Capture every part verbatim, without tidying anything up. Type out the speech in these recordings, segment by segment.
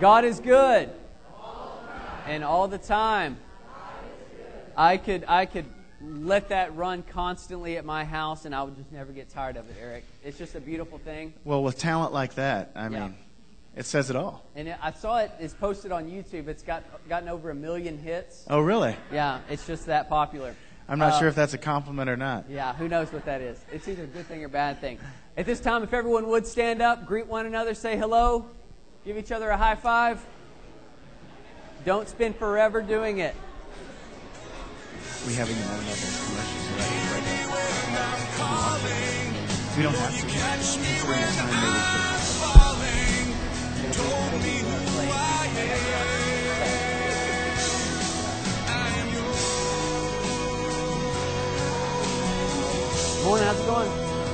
God is good. And all the time. I could I could let that run constantly at my house, and I would just never get tired of it, Eric. It's just a beautiful thing. Well, with talent like that, I Yeah. mean, it says it all. And it, I saw it is posted on YouTube. It's got gotten over a million hits. Oh, really? Yeah, it's just that popular. I'm not Uh, sure if that's a compliment or not. Yeah, who knows what that is. It's either a good thing or bad thing. At this time, if everyone would stand up, greet one another, say hello, give each other a high five. Don't spend forever doing it. We haven't even known about those commercials right, right now. We don't have to. Considering the time maybe Morning, how's it going?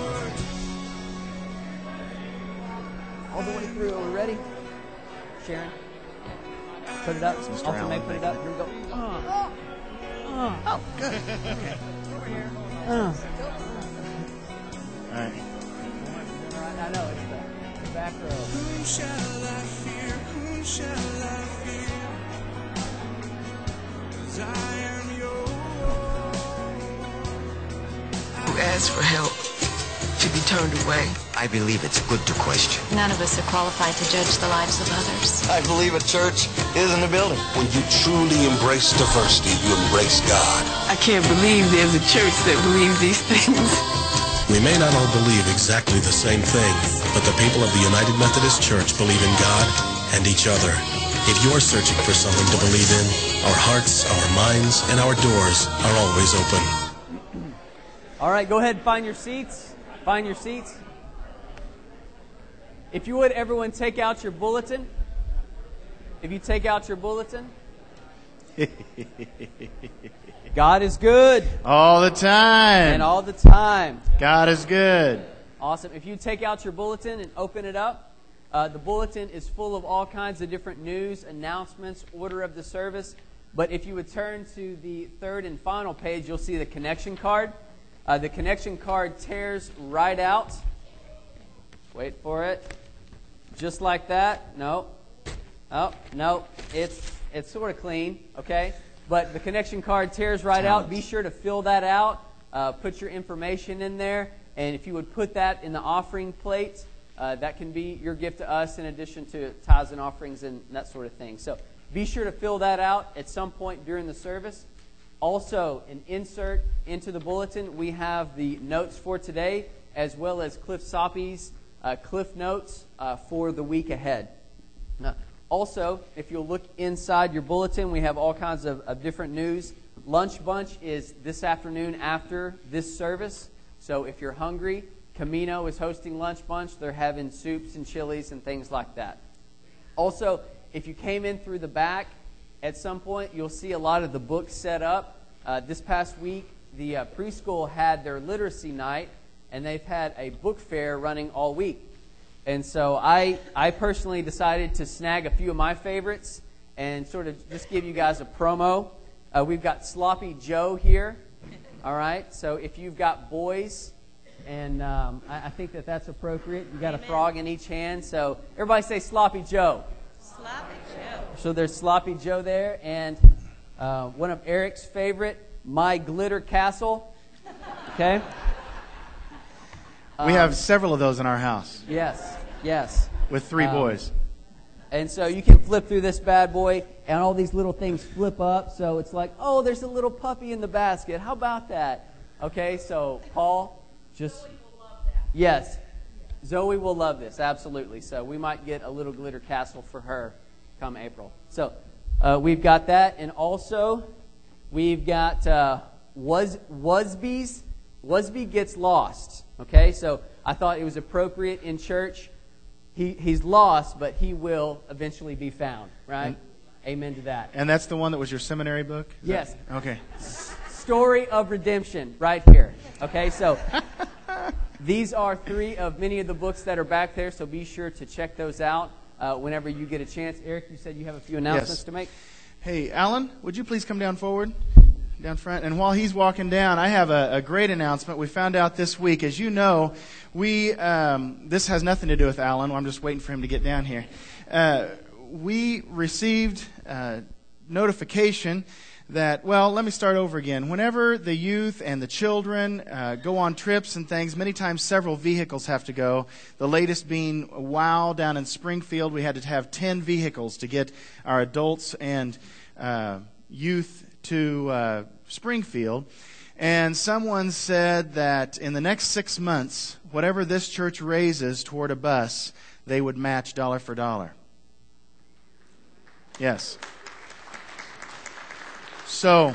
All the way through. Are we ready? Sharon, put it up. Mister Also, Allen May, put it up. Here we go. Uh, uh, Oh, good. Okay. uh. All right. I know, it's the, the back row. Whom shall I fear? Whom shall I fear? 'Cause I am yours. Who asks for help to be turned away? I believe it's good to question. None of us are qualified to judge the lives of others. I believe a church is in the building. When you truly embrace diversity, you embrace God. I can't believe there's a church that believes these things. We may not all believe exactly the same thing, but the people of the United Methodist Church believe in God and each other. If you're searching for something to believe in, our hearts, our minds, and our doors are always open. All right, go ahead and find your seats. Find your seats. If you would, everyone take out your bulletin. If you take out your bulletin. God is good. All the time. And all the time. God is good. Awesome. If you take out your bulletin and open it up, uh, the bulletin is full of all kinds of different news, announcements, order of the service. But if you would turn to the third and final page, you'll see the connection card. Uh, the connection card tears right out. Wait for it. Just like that. No. Oh, no. It's it's sort of clean, okay? But the connection card tears right out. Be sure to fill that out. Uh, put your information in there. And if you would put that in the offering plate, uh, that can be your gift to us in addition to tithes and offerings and that sort of thing. So be sure to fill that out at some point during the service. Also, an insert into the bulletin, we have the notes for today, as well as Cliff Soppy's uh, Cliff Notes uh, for the week ahead. Now, also, if you'll look inside your bulletin, we have all kinds of, of different news. Lunch Bunch is this afternoon after this service. So if you're hungry, Camino is hosting Lunch Bunch. They're having soups and chilies and things like that. Also, if you came in through the back, at some point you'll see a lot of the books set up. Uh, this past week, the uh, preschool had their literacy night, and they've had a book fair running all week. And so I, I personally decided to snag a few of my favorites and sort of just give you guys a promo. Uh, we've got Sloppy Joe here. All right, so if you've got boys, and um, I, I think that that's appropriate. You got a frog in each hand, so everybody say Sloppy Joe. Sloppy Joe. So there's Sloppy Joe there, and uh, one of Eric's favorite, My Glitter Castle. Okay. We have several of those in our house. Yes, yes. With three Um, boys. And so you can flip through this bad boy, and all these little things flip up. So it's like, oh, there's a little puppy in the basket. How about that? Okay, so Paul, just... Zoe will love that. Yes. Zoe will love this, absolutely. So we might get a little glitter castle for her come April. So uh, we've got that. And also, we've got uh, Was Wasby's. Wasby Gets Lost. Okay, so I thought it was appropriate in church. He He's lost, but he will eventually be found, right? And, Amen to that. And that's the one that was your seminary book? Is Yes. That, okay. Story of Redemption, right here. Okay, so these are three of many of the books that are back there, so be sure to check those out uh, whenever you get a chance. Eric, you said you have a few announcements Yes. to make? Hey, Alan, would you please come down forward? Down front. And while he's walking down, I have a, a great announcement. We found out this week, as you know, we um, this has nothing to do with Alan. I'm just waiting for him to get down here. Uh, we received uh, notification that, well, let me start over again. Whenever the youth and the children uh, go on trips and things, many times several vehicles have to go. The latest being WOW down in Springfield. We had to have ten vehicles to get our adults and uh, youth to uh, Springfield. And someone said that in the next six months, whatever this church raises toward a bus, they would match dollar for dollar. Yes. So,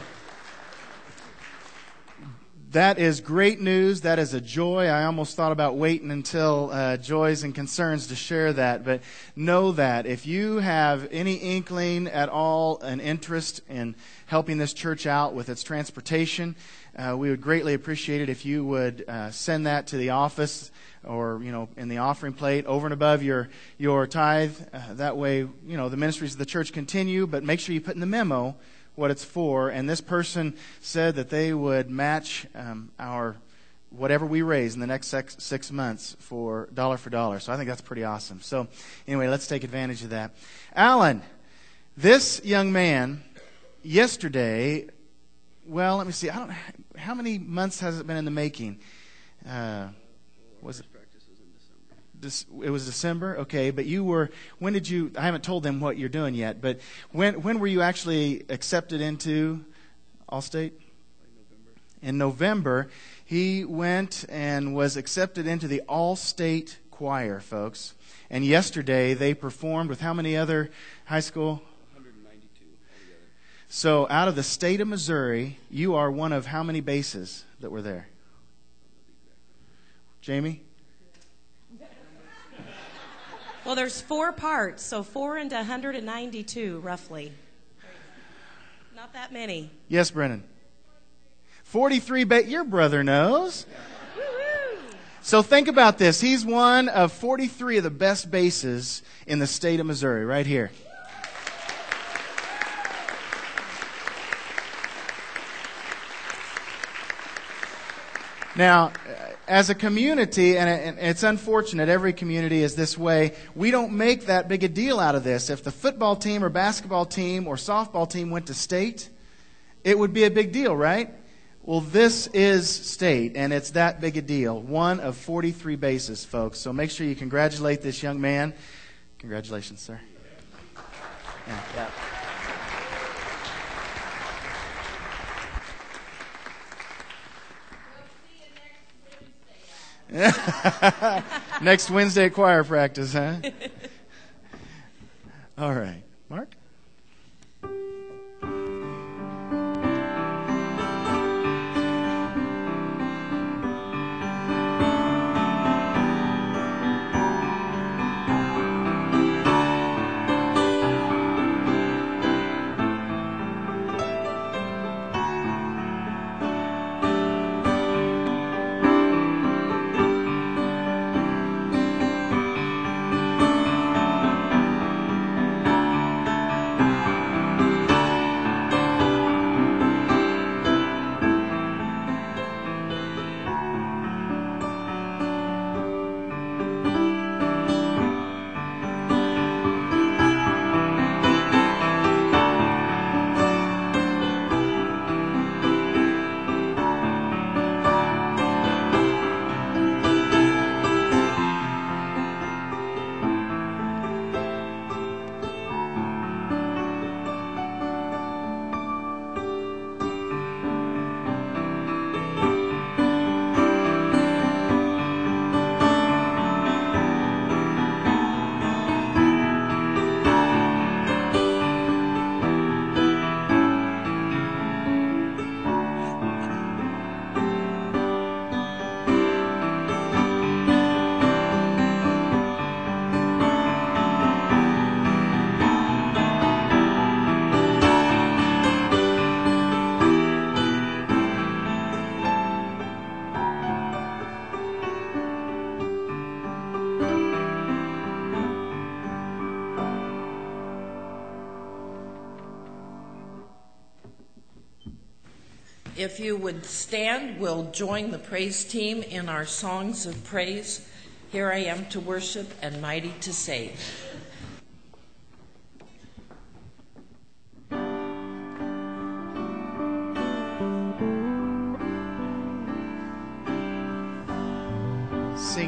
that is great news. That is a joy. I almost thought about waiting until uh, Joys and Concerns to share that. But know that if you have any inkling at all, an interest in helping this church out with its transportation, uh, we would greatly appreciate it if you would uh, send that to the office or, you know, in the offering plate over and above your, your tithe. Uh, that way, you know, the ministries of the church continue, but make sure you put in the memo what it's for. And this person said that they would match um, our whatever we raise in the next six, six months for dollar for dollar. So I think that's pretty awesome. So anyway, let's take advantage of that. Alan, this young man yesterday, well, let me see. I don't. How many months has it been in the making? Uh, was it? It was December, okay. But you were. When did you? I haven't told them what you're doing yet. But when when were you actually accepted into Allstate? November. In November, he went and was accepted into the Allstate Choir, folks. And yesterday they performed with how many other high school? one hundred ninety-two altogether. So out of the state of Missouri, you are one of how many bases that were there? Jamie? Well, there's four parts, so four into one hundred ninety-two, roughly. Not that many. Yes, Brennan. forty-three, ba- your brother knows. Woo-hoo. So think about this. He's one of forty-three of the best bases in the state of Missouri, right here. Now, as a community, and it's unfortunate, every community is this way, we don't make that big a deal out of this. If the football team or basketball team or softball team went to state, it would be a big deal, right? Well, this is state, and it's that big a deal. One of forty-three bases, folks. So make sure you congratulate this young man. Congratulations, sir. Yeah. Yeah. Next Wednesday at choir practice, huh? All right. Mark? If you would stand, we'll join the praise team in our songs of praise. Here I am to worship and mighty to save.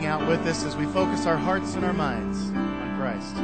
sing out with us as we focus our hearts and our minds on Christ.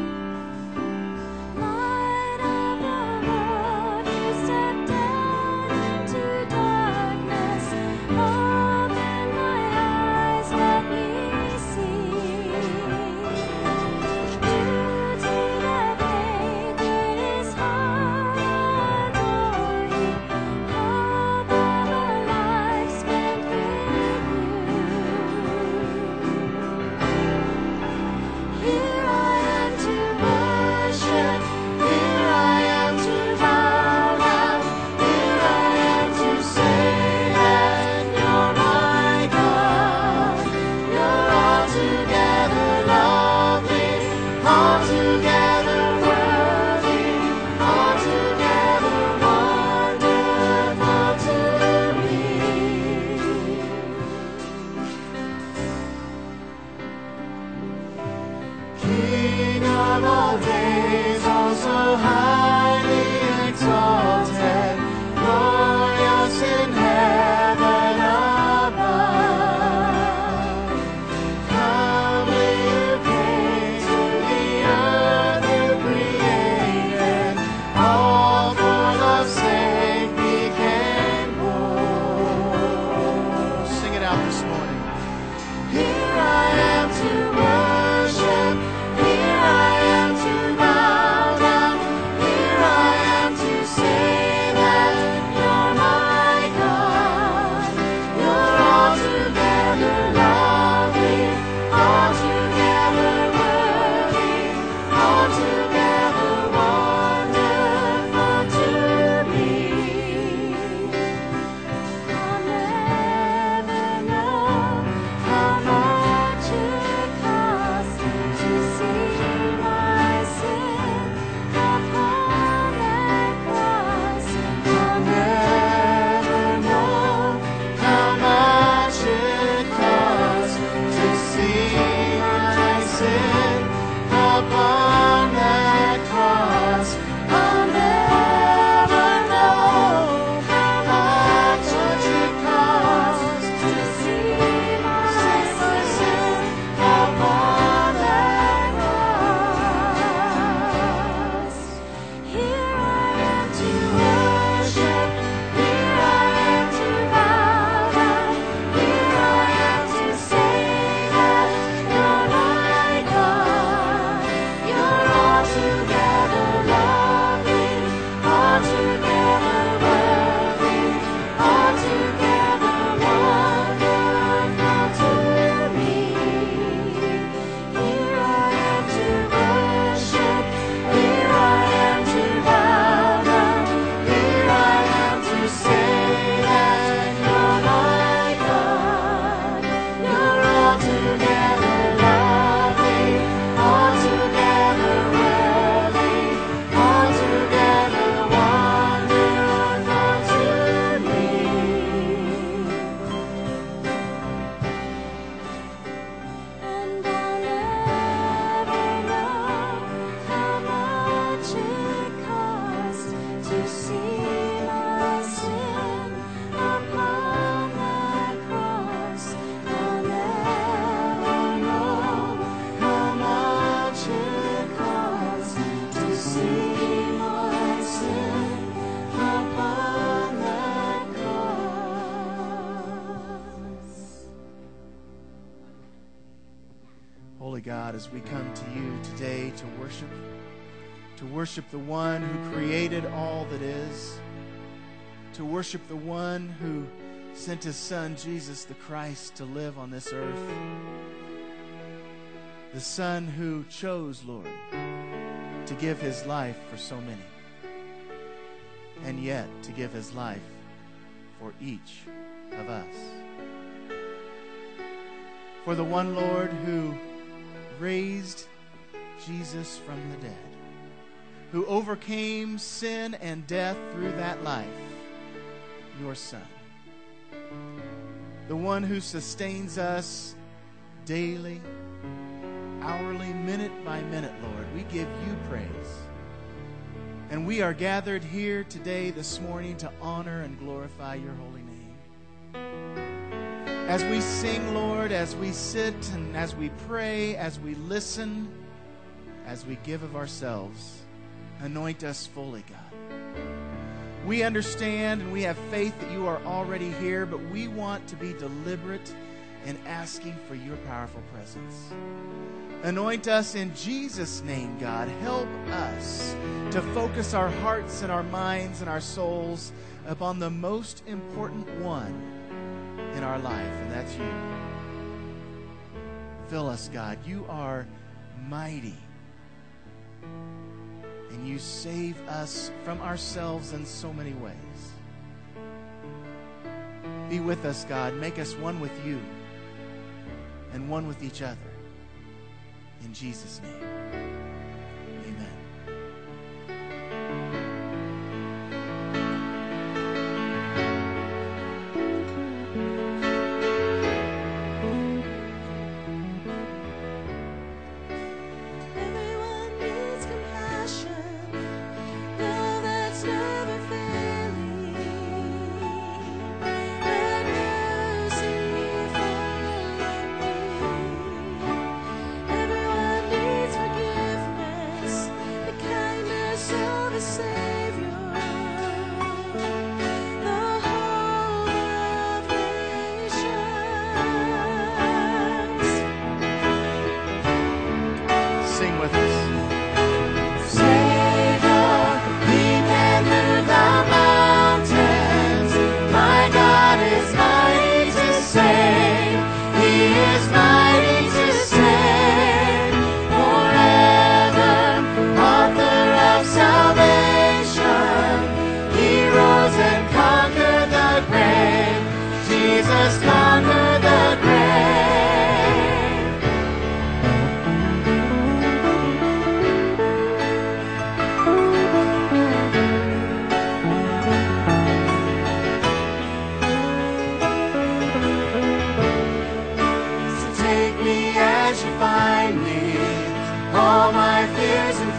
God, as we come to you today to worship, to worship the one who created all that is, to worship the one who sent his Son, Jesus the Christ, to live on this earth, the Son who chose, Lord, to give his life for so many, and yet to give his life for each of us. For the one, Lord, who raised Jesus from the dead, who overcame sin and death through that life, your Son. The one who sustains us daily, hourly, minute by minute, Lord. We give you praise. And we are gathered here today, this morning, to honor and glorify your holy name. As we sing, Lord, as we sit and as we pray, as we listen, as we give of ourselves, anoint us fully, God. We understand and we have faith that you are already here, but we want to be deliberate in asking for your powerful presence. Anoint us in Jesus' name, God. Help us to focus our hearts and our minds and our souls upon the most important one in our life, and that's you. Fill us, God. You are mighty, and you save us from ourselves in so many ways. Be with us, God. Make us one with you and one with each other. In Jesus' name, amen. Everyone needs compassion, love that's never failing, and mercy following me. Everyone needs forgiveness, the kindness of a Savior, the hope of nations. Sing with us. Savior, He can move the mountains. My God is mighty to save. He is mighty to save. Forever, author of salvation. He rose and conquered the grave. Jesus conquered the grave. So take me as you find me, all my fears and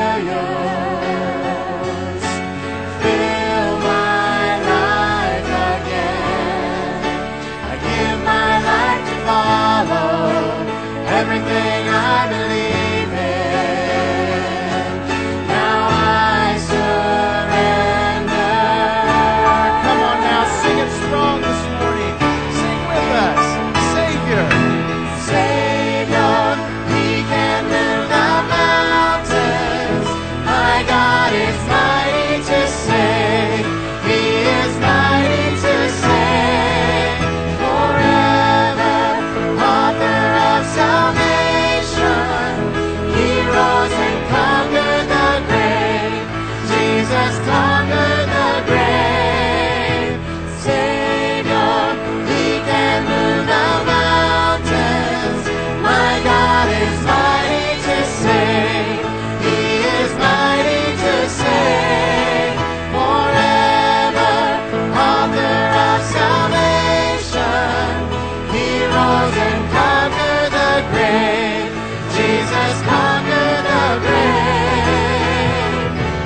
failures. Fill my life again. I give my life to follow everything I believe in. Now I surrender. Come on now, sing it strong this morning. Sing with us. Savior. Savior, He can move the mountains. My God is mighty to save. He is mighty to save. Forever, author of salvation. He rose and conquered the grave. Jesus conquered the grave. Savior, He can move the mountains. My God is mighty to save. He is mighty to save. Forever, author of salvation. He rose and conquered the grave. Jesus conquered the grave.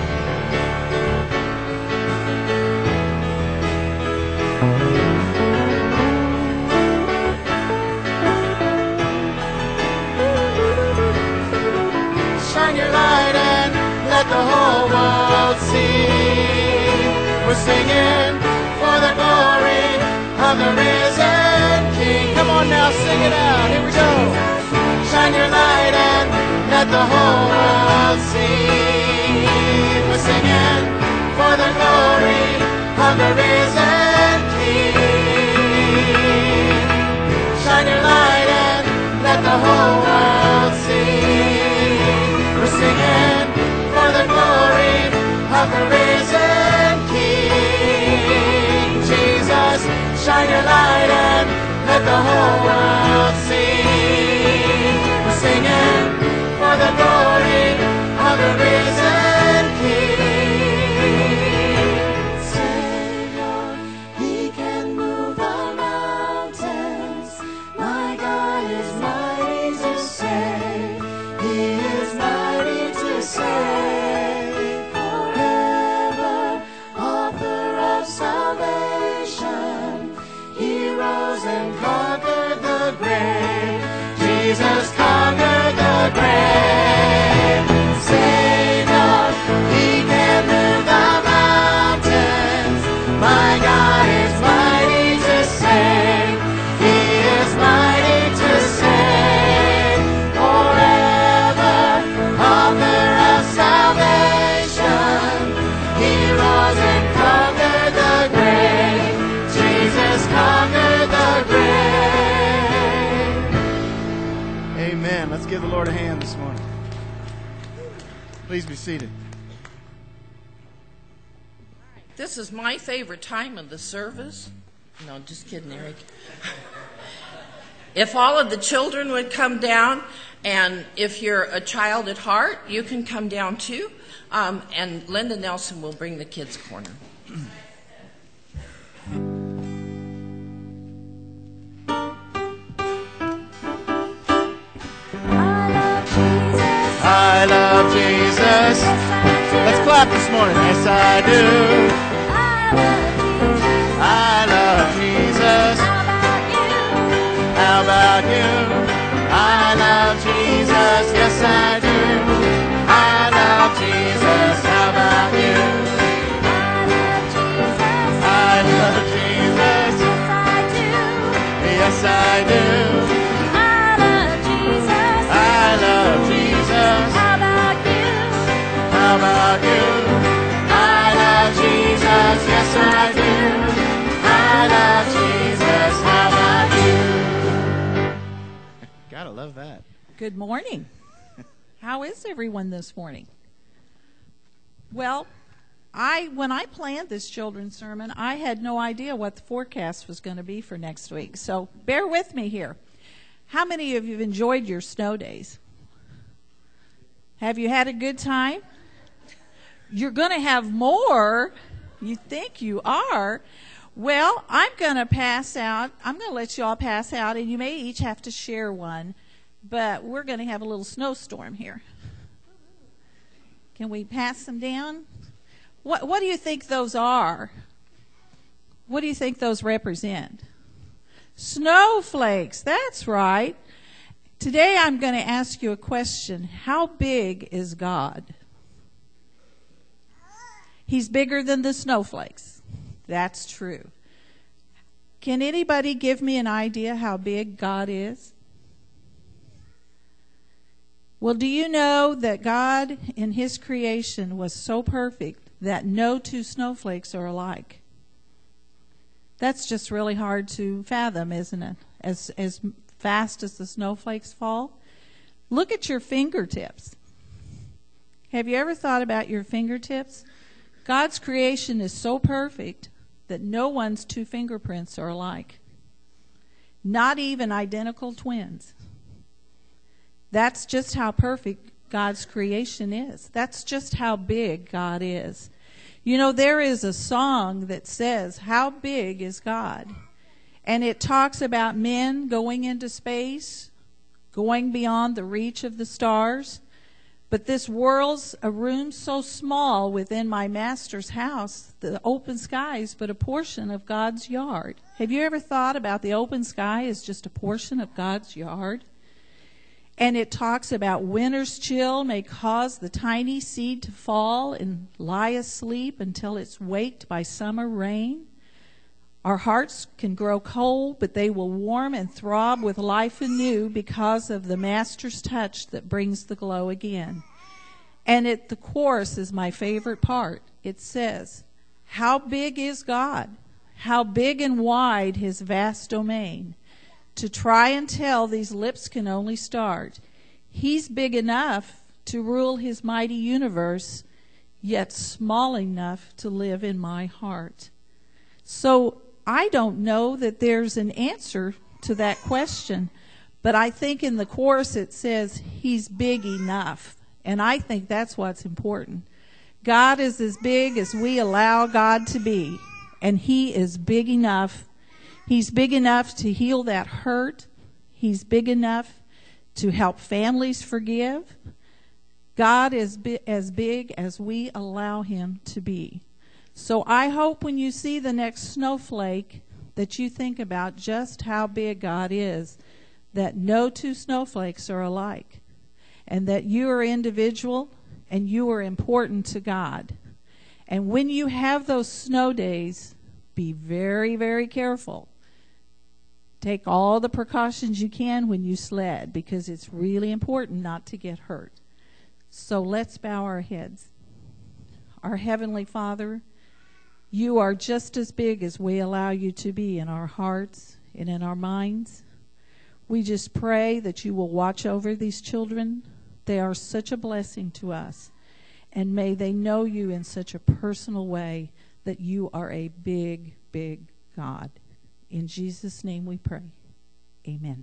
Shine your light and let the whole world see. We're singing for the glory of the risen King. Come on now, sing it out. Here we go. Shine your light and let the whole world see. We're singing for the glory of the risen King. Shine your light and let the whole world see. We're singing for the glory of the risen King. Jesus, shine your light and let the whole world see. We're singing for the glory of the risen King. Savior, He can move the mountains. My God is mighty to save. He is mighty to save. Forever, author of salvation. He rose and conquered Lord a hand this morning. Please be seated. This is my favorite time of the service. No, just kidding, Eric. If all of the children would come down, and if you're a child at heart, you can come down too. Um, and Linda Nelson will bring the kids' corner. I love Jesus. Let's clap this morning. Yes, I do. I love Jesus. How about you? I love Jesus. Yes, I do. I love Jesus. How about you? I love Jesus. Yes, I do. I love Jesus. How about you? How about you? I love Jesus. Yes, I do. I love Jesus. How about you? Gotta love that. Good morning. How is everyone this morning? Well, I when I planned this children's sermon, I had no idea what the forecast was going to be for next week. So bear with me here. How many of you have enjoyed your snow days? Have you had a good time? You're going to have more. You think you are. Well, I'm going to pass out. I'm going to let you all pass out, and you may each have to share one. But we're going to have a little snowstorm here. Can we pass them down? What, what do you think those are? What do you think those represent? Snowflakes. That's right. Today I'm going to ask you a question. How big is God? He's bigger than the snowflakes. That's true. Can anybody give me an idea how big God is? Well, do you know that God in His creation was so perfect that no two snowflakes are alike? That's just really hard to fathom, isn't it? As as fast as the snowflakes fall. Look at your fingertips. Have you ever thought about your fingertips? God's creation is so perfect that no one's two fingerprints are alike. Not even identical twins. That's just how perfect God's creation is. That's just how big God is. You know, there is a song that says, "How big is God?" And it talks about men going into space, going beyond the reach of the stars. But this world's a room so small within my master's house, the open sky is but a portion of God's yard. Have you ever thought about the open sky as just a portion of God's yard? And it talks about winter's chill may cause the tiny seed to fall and lie asleep until it's waked by summer rain. Our hearts can grow cold, but they will warm and throb with life anew because of the Master's touch that brings the glow again. And it, the chorus is my favorite part. It says, "How big is God? How big and wide His vast domain? To try and tell, these lips can only start. He's big enough to rule His mighty universe, yet small enough to live in my heart." So I don't know that there's an answer to that question, but I think in the chorus it says He's big enough, and I think that's what's important. God is as big as we allow God to be, and He is big enough. He's big enough to heal that hurt. He's big enough to help families forgive. God is bi- as big as we allow Him to be. So I hope when you see the next snowflake that you think about just how big God is, that no two snowflakes are alike, and that you are individual and you are important to God. And when you have those snow days, be very, very careful. Take all the precautions you can when you sled, because it's really important not to get hurt. So let's bow our heads. Our Heavenly Father, You are just as big as we allow You to be in our hearts and in our minds. We just pray that you will watch over these children. They are such a blessing to us. And may they know you in such a personal way that you are a big, big God. In Jesus' name we pray. Amen.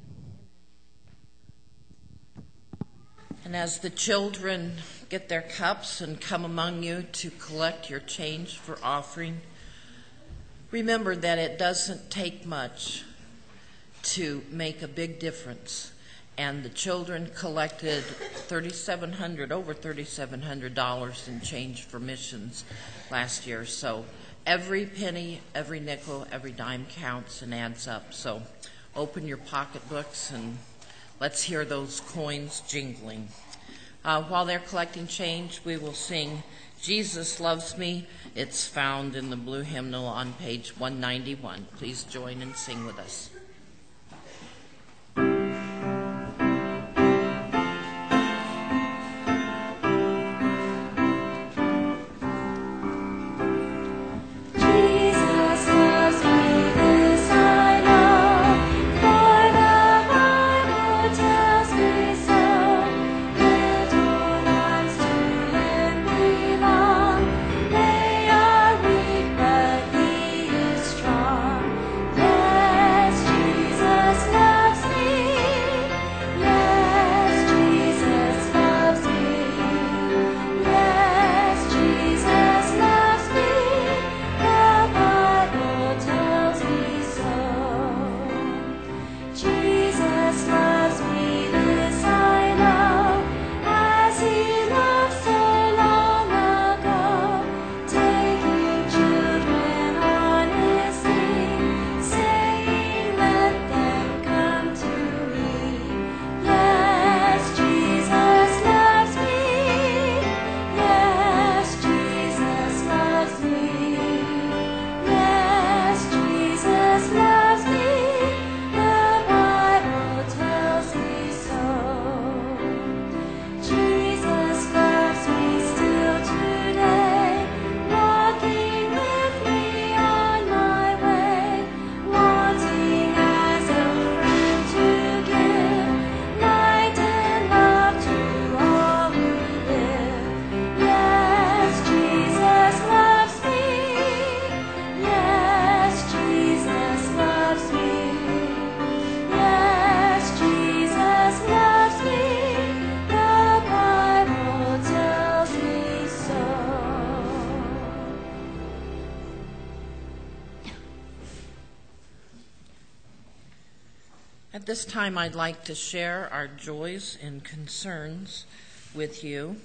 And as the children get their cups and come among you to collect your change for offering, remember that it doesn't take much to make a big difference. And the children collected thirty-seven hundred dollars, over thirty-seven hundred dollars in change for missions last year. So every penny, every nickel, every dime counts and adds up. So open your pocketbooks and let's hear those coins jingling. Uh, while they're collecting change, we will sing Jesus Loves Me. It's found in the blue hymnal on page one ninety-one. Please join and sing with us. At this time, I'd like to share our joys and concerns with you.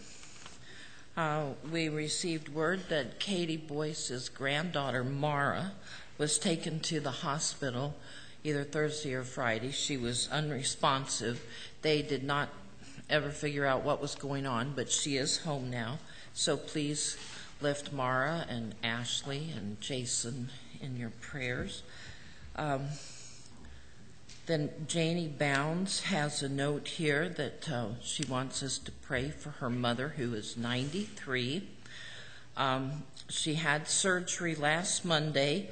Uh, we received word that Katie Boyce's granddaughter, Mara, was taken to the hospital either Thursday or Friday. She was unresponsive. They did not ever figure out what was going on, but she is home now. So please lift Mara and Ashley and Jason in your prayers. Um, Then Janie Bounds has a note here that uh, she wants us to pray for her mother, who is ninety-three. Um, she had surgery last Monday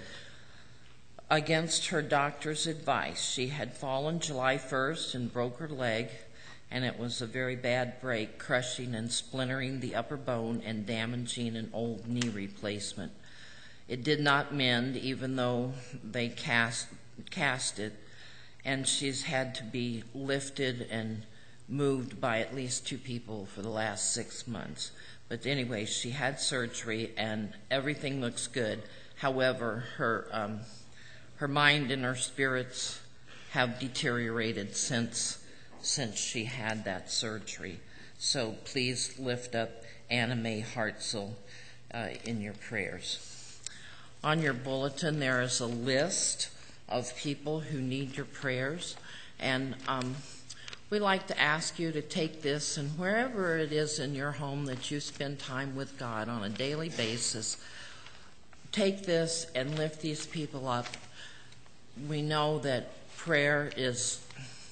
against her doctor's advice. She had fallen July first and broke her leg, and it was a very bad break, crushing and splintering the upper bone and damaging an old knee replacement. It did not mend, even though they cast, cast it. And she's had to be lifted and moved by at least two people for the last six months. But anyway, she had surgery and everything looks good. However, her um, her mind and her spirits have deteriorated since since she had that surgery. So please lift up Anna Mae Hartzell uh, in your prayers. On your bulletin, there is a list of people who need your prayers, and um, we like to ask you to take this, and wherever it is in your home that you spend time with God on a daily basis, take this and lift these people up. We know that prayer is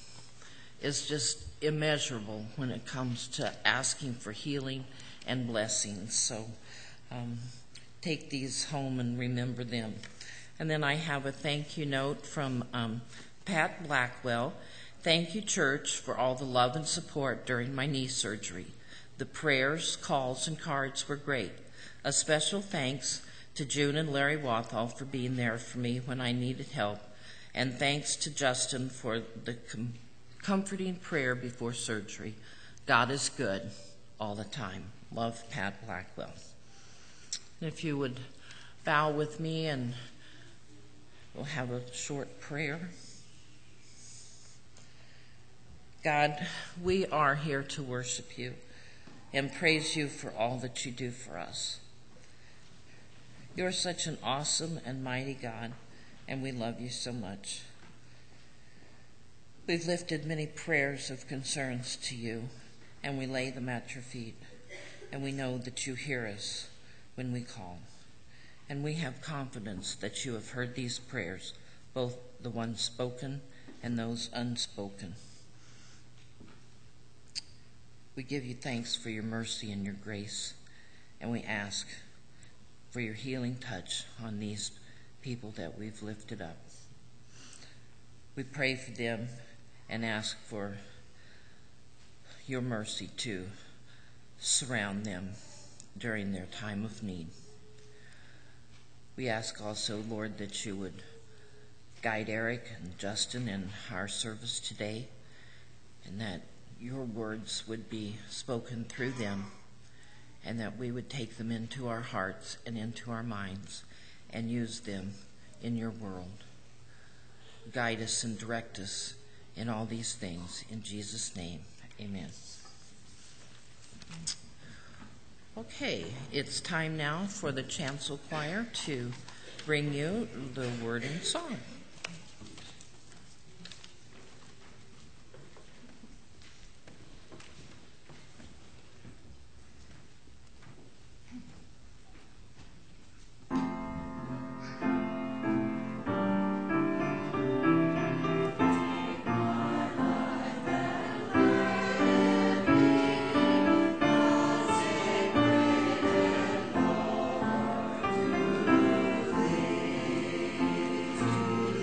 is just immeasurable when it comes to asking for healing and blessings. So um, take these home and remember them. And then I have a thank you note from um, Pat Blackwell. Thank you, church, for all the love and support during my knee surgery. The prayers, calls, and cards were great. A special thanks to June and Larry Wathall for being there for me when I needed help, and thanks to Justin for the com- comforting prayer before surgery. God is good all the time. Love, Pat Blackwell. And if you would bow with me, and we'll have a short prayer. God, we are here to worship you and praise you for all that you do for us. You're such an awesome and mighty God, and we love you so much. We've lifted many prayers of concerns to you, and we lay them at your feet, and we know that you hear us when we call. And we have confidence that you have heard these prayers, both the ones spoken and those unspoken. We give you thanks for your mercy and your grace, and we ask for your healing touch on these people that we've lifted up. We pray for them and ask for your mercy to surround them during their time of need. We ask also, Lord, that you would guide Eric and Justin in our service today, and that your words would be spoken through them, and that we would take them into our hearts and into our minds and use them in your world. Guide us and direct us in all these things. In Jesus' name, amen. Okay, it's time now for the chancel choir to bring you the word and song. To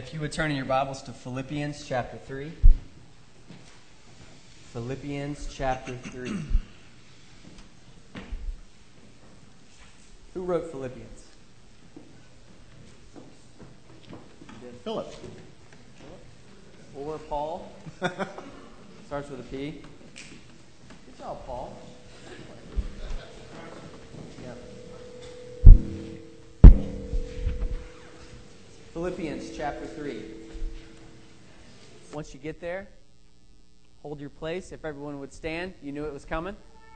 If you would turn in your Bibles to Philippians chapter three. Philippians chapter three. Who wrote Philippians? Philip. Or Paul. Starts with a P. Good job, Paul. Yeah. Philippians chapter three. Once you get there, hold your place. If everyone would stand, you knew it was coming.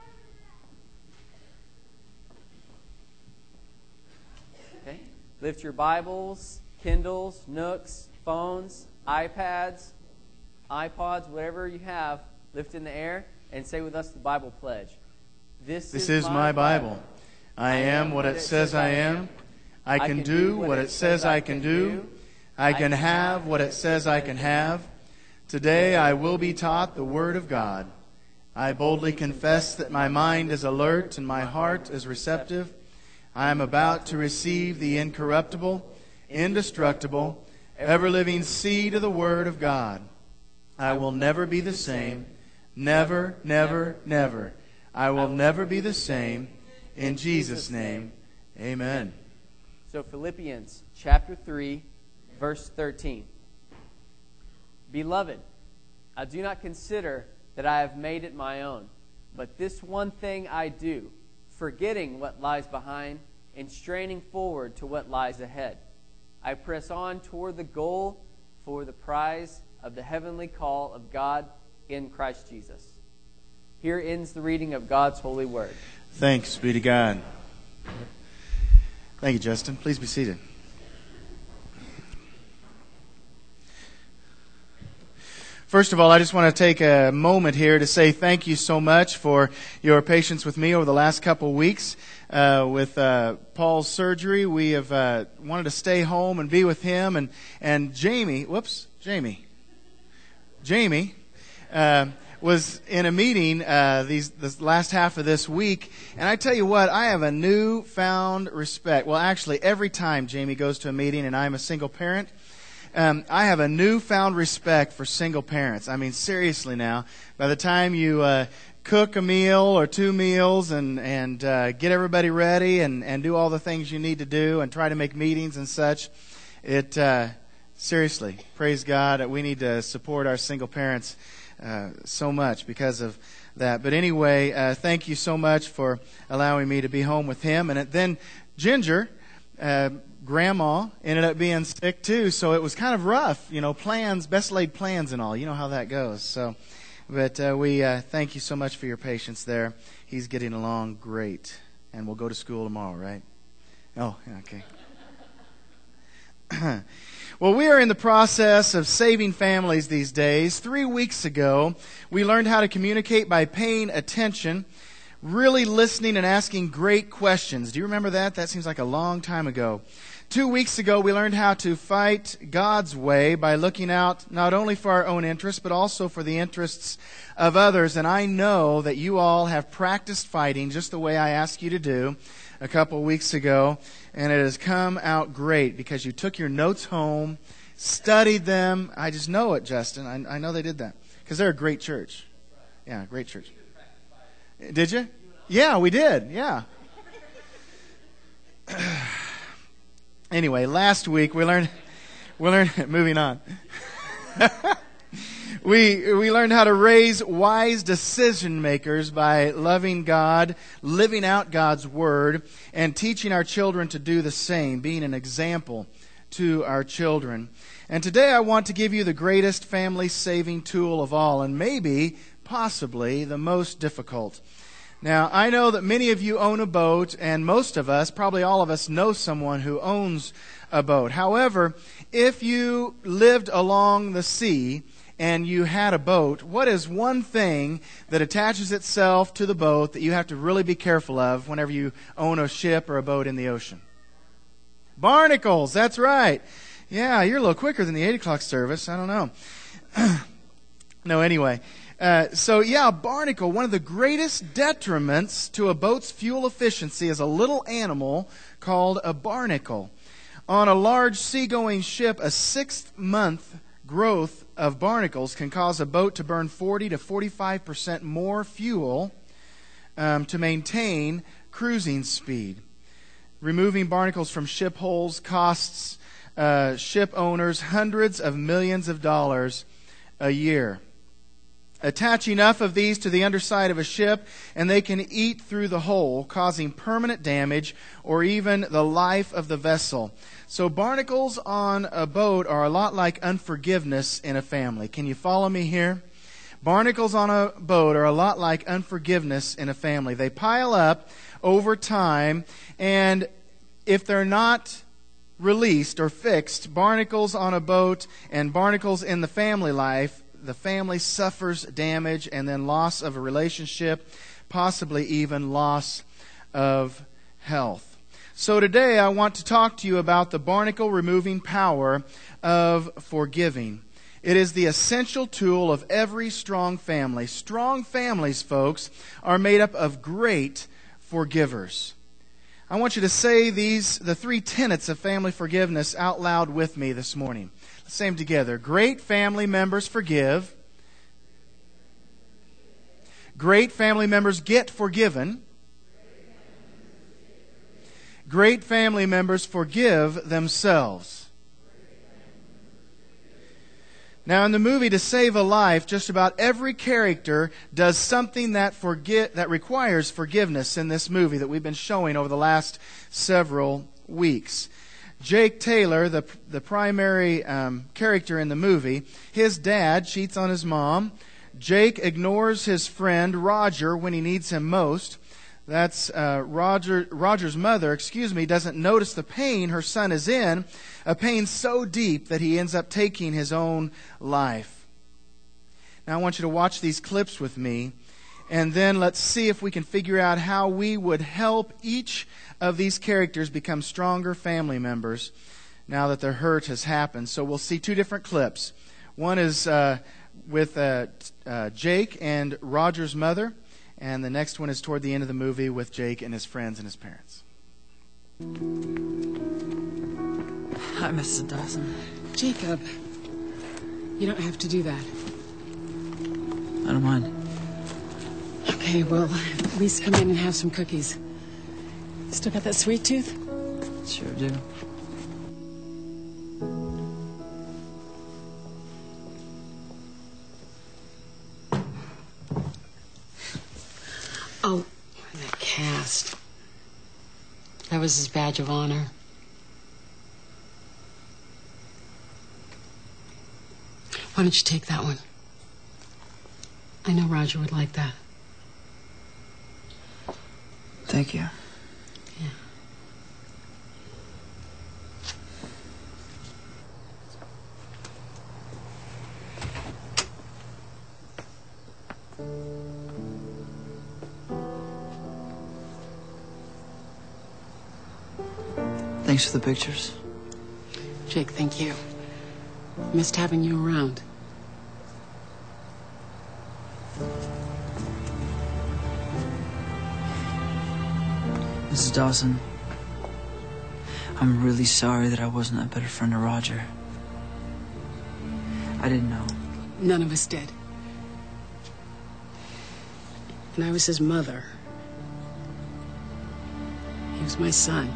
Okay. Lift your Bibles, Kindles, Nooks, phones, iPads, iPods, whatever you have, lift in the air and say with us the Bible pledge. This, This is my Bible. I am what it says I am. I can do what it says I can do. I can have what it says I can have. Today I will be taught the Word of God. I boldly confess that my mind is alert and my heart is receptive. I am about to receive the incorruptible, indestructible, ever-living seed of the Word of God. I will never be the same. Never, never, never. I will never be the same. In Jesus' name, amen. So Philippians chapter three, verse thirteen. Beloved, I do not consider that I have made it my own, but this one thing I do, forgetting what lies behind and straining forward to what lies ahead. I press on toward the goal for the prize of the heavenly call of God in Christ Jesus. Here ends the reading of God's holy word. Thanks be to God. Thank you, Justin. Please be seated. First of all, I just want to take a moment here to say thank you so much for your patience with me over the last couple of weeks. Uh, with uh, Paul's surgery, we have uh, wanted to stay home and be with him. And, and Jamie, whoops, Jamie. Jamie uh, was in a meeting uh, these this last half of this week. And I tell you what, I have a newfound respect. Well, actually, every time Jamie goes to a meeting and I'm a single parent, Um, I have a newfound respect for single parents. I mean, seriously now, by the time you uh, cook a meal or two meals and, and uh, get everybody ready and, and do all the things you need to do and try to make meetings and such, it uh, seriously, praise God, that we need to support our single parents uh, so much because of that. But anyway, uh, thank you so much for allowing me to be home with him. And then Ginger... Uh, Grandma ended up being sick too, so it was kind of rough, you know, plans, best laid plans and all. You know how that goes. So, but uh, we uh, thank you so much for your patience there. He's getting along great, and we'll go to school tomorrow, right? Oh, okay. Well, we are in the process of saving families these days. Three weeks ago, we learned how to communicate by paying attention, really listening and asking great questions. Do you remember that? That seems like a long time ago. Two weeks ago, we learned how to fight God's way by looking out not only for our own interests, but also for the interests of others. And I know that you all have practiced fighting just the way I asked you to do a couple weeks ago. And it has come out great because you took your notes home, studied them. I just know it, Justin. I, I know they did that because they're a great church. Yeah, great church. Did you? Yeah, we did. Yeah. Anyway, last week we learned, we learned, moving on. we, we learned how to raise wise decision makers by loving God, living out God's Word, and teaching our children to do the same, being an example to our children. And today I want to give you the greatest family saving tool of all, and maybe, possibly, the most difficult. Now, I know that many of you own a boat, and most of us, probably all of us, know someone who owns a boat. However, if you lived along the sea and you had a boat, what is one thing that attaches itself to the boat that you have to really be careful of whenever you own a ship or a boat in the ocean? Barnacles, that's right. Yeah, you're a little quicker than the eight o'clock service. I don't know. No, anyway. Uh, so, yeah, barnacle, one of the greatest detriments to a boat's fuel efficiency is a little animal called a barnacle. On a large seagoing ship, a six-month growth of barnacles can cause a boat to burn forty to forty-five percent more fuel um, to maintain cruising speed. Removing barnacles from ship hulls costs uh, ship owners hundreds of millions of dollars a year. Attach enough of these to the underside of a ship, and they can eat through the hull, causing permanent damage or even the life of the vessel. So barnacles on a boat are a lot like unforgiveness in a family. Can you follow me here? Barnacles on a boat are a lot like unforgiveness in a family. They pile up over time, and if they're not released or fixed, barnacles on a boat and barnacles in the family life, the family suffers damage and then loss of a relationship, possibly even loss of health. So today I want to talk to you about the barnacle removing power of forgiving. It is the essential tool of every strong family. Strong families, folks, are made up of great forgivers. I want you to say these, the three tenets of family forgiveness out loud with me this morning. Let's say them together. Great family members forgive. Great family members get forgiven. Great family members forgive themselves. Now, in the movie To Save a Life, just about every character does something that forget that requires forgiveness in this movie that we've been showing over the last several weeks. Jake Taylor, the the primary um, character in the movie, his dad cheats on his mom. Jake ignores his friend Roger when he needs him most. That's uh, Roger. Roger's mother, excuse me, doesn't notice the pain her son is in, a pain so deep that he ends up taking his own life. Now I want you to watch these clips with me, and then let's see if we can figure out how we would help each of these characters become stronger family members now that their hurt has happened. So we'll see two different clips. One is uh, with uh, uh, Jake and Roger's mother. And the next one is toward the end of the movie with Jake and his friends and his parents. Hi, Missus Dawson. Jacob, you don't have to do that. I don't mind. Okay, well, at least come in and have some cookies. Still got that sweet tooth? Sure do. Oh, that cast. That was his badge of honor. Why don't you take that one? I know Roger would like that. Thank you. Yeah. Thanks for the pictures. Jake, thank you. Missed having you around. Missus Dawson, I'm really sorry that I wasn't a better friend to Roger. I didn't know. None of us did. And I was his mother. He was my son.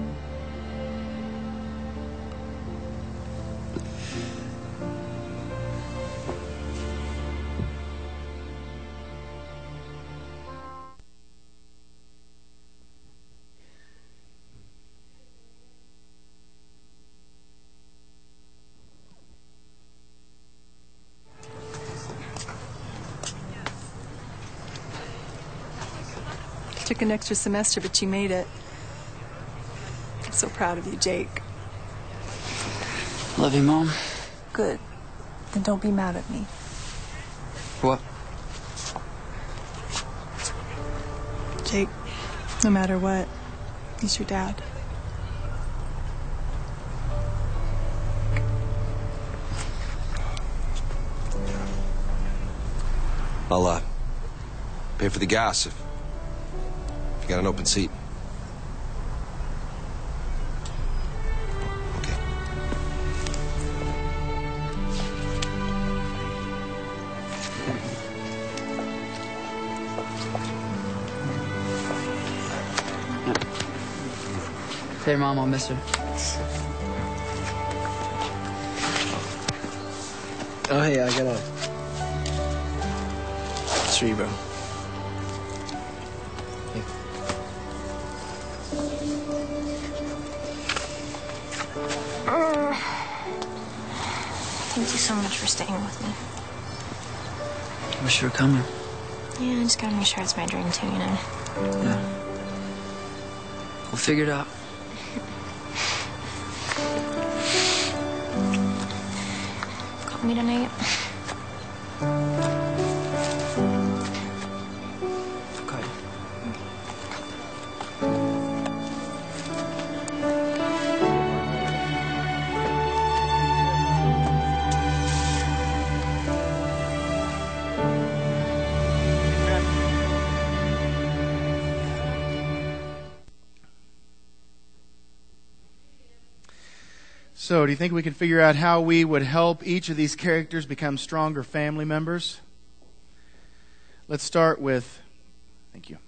Took an extra semester, but you made it. I'm so proud of you, Jake. Love you, Mom. Good. Then don't be mad at me. What? Jake, no matter what, he's your dad. I'll uh, pay for the gas if you got an open seat. Hey, Mom, I'll miss her. Oh, hey, I got a... It's for you, bro. Uh, thank you so much for staying with me. I wish you were coming. Yeah, I just gotta make sure it's my dream too, you know? Yeah. We'll figure it out. Call me tonight. Okay. So, do you think we can figure out how we would help each of these characters become stronger family members? Let's start with, thank you.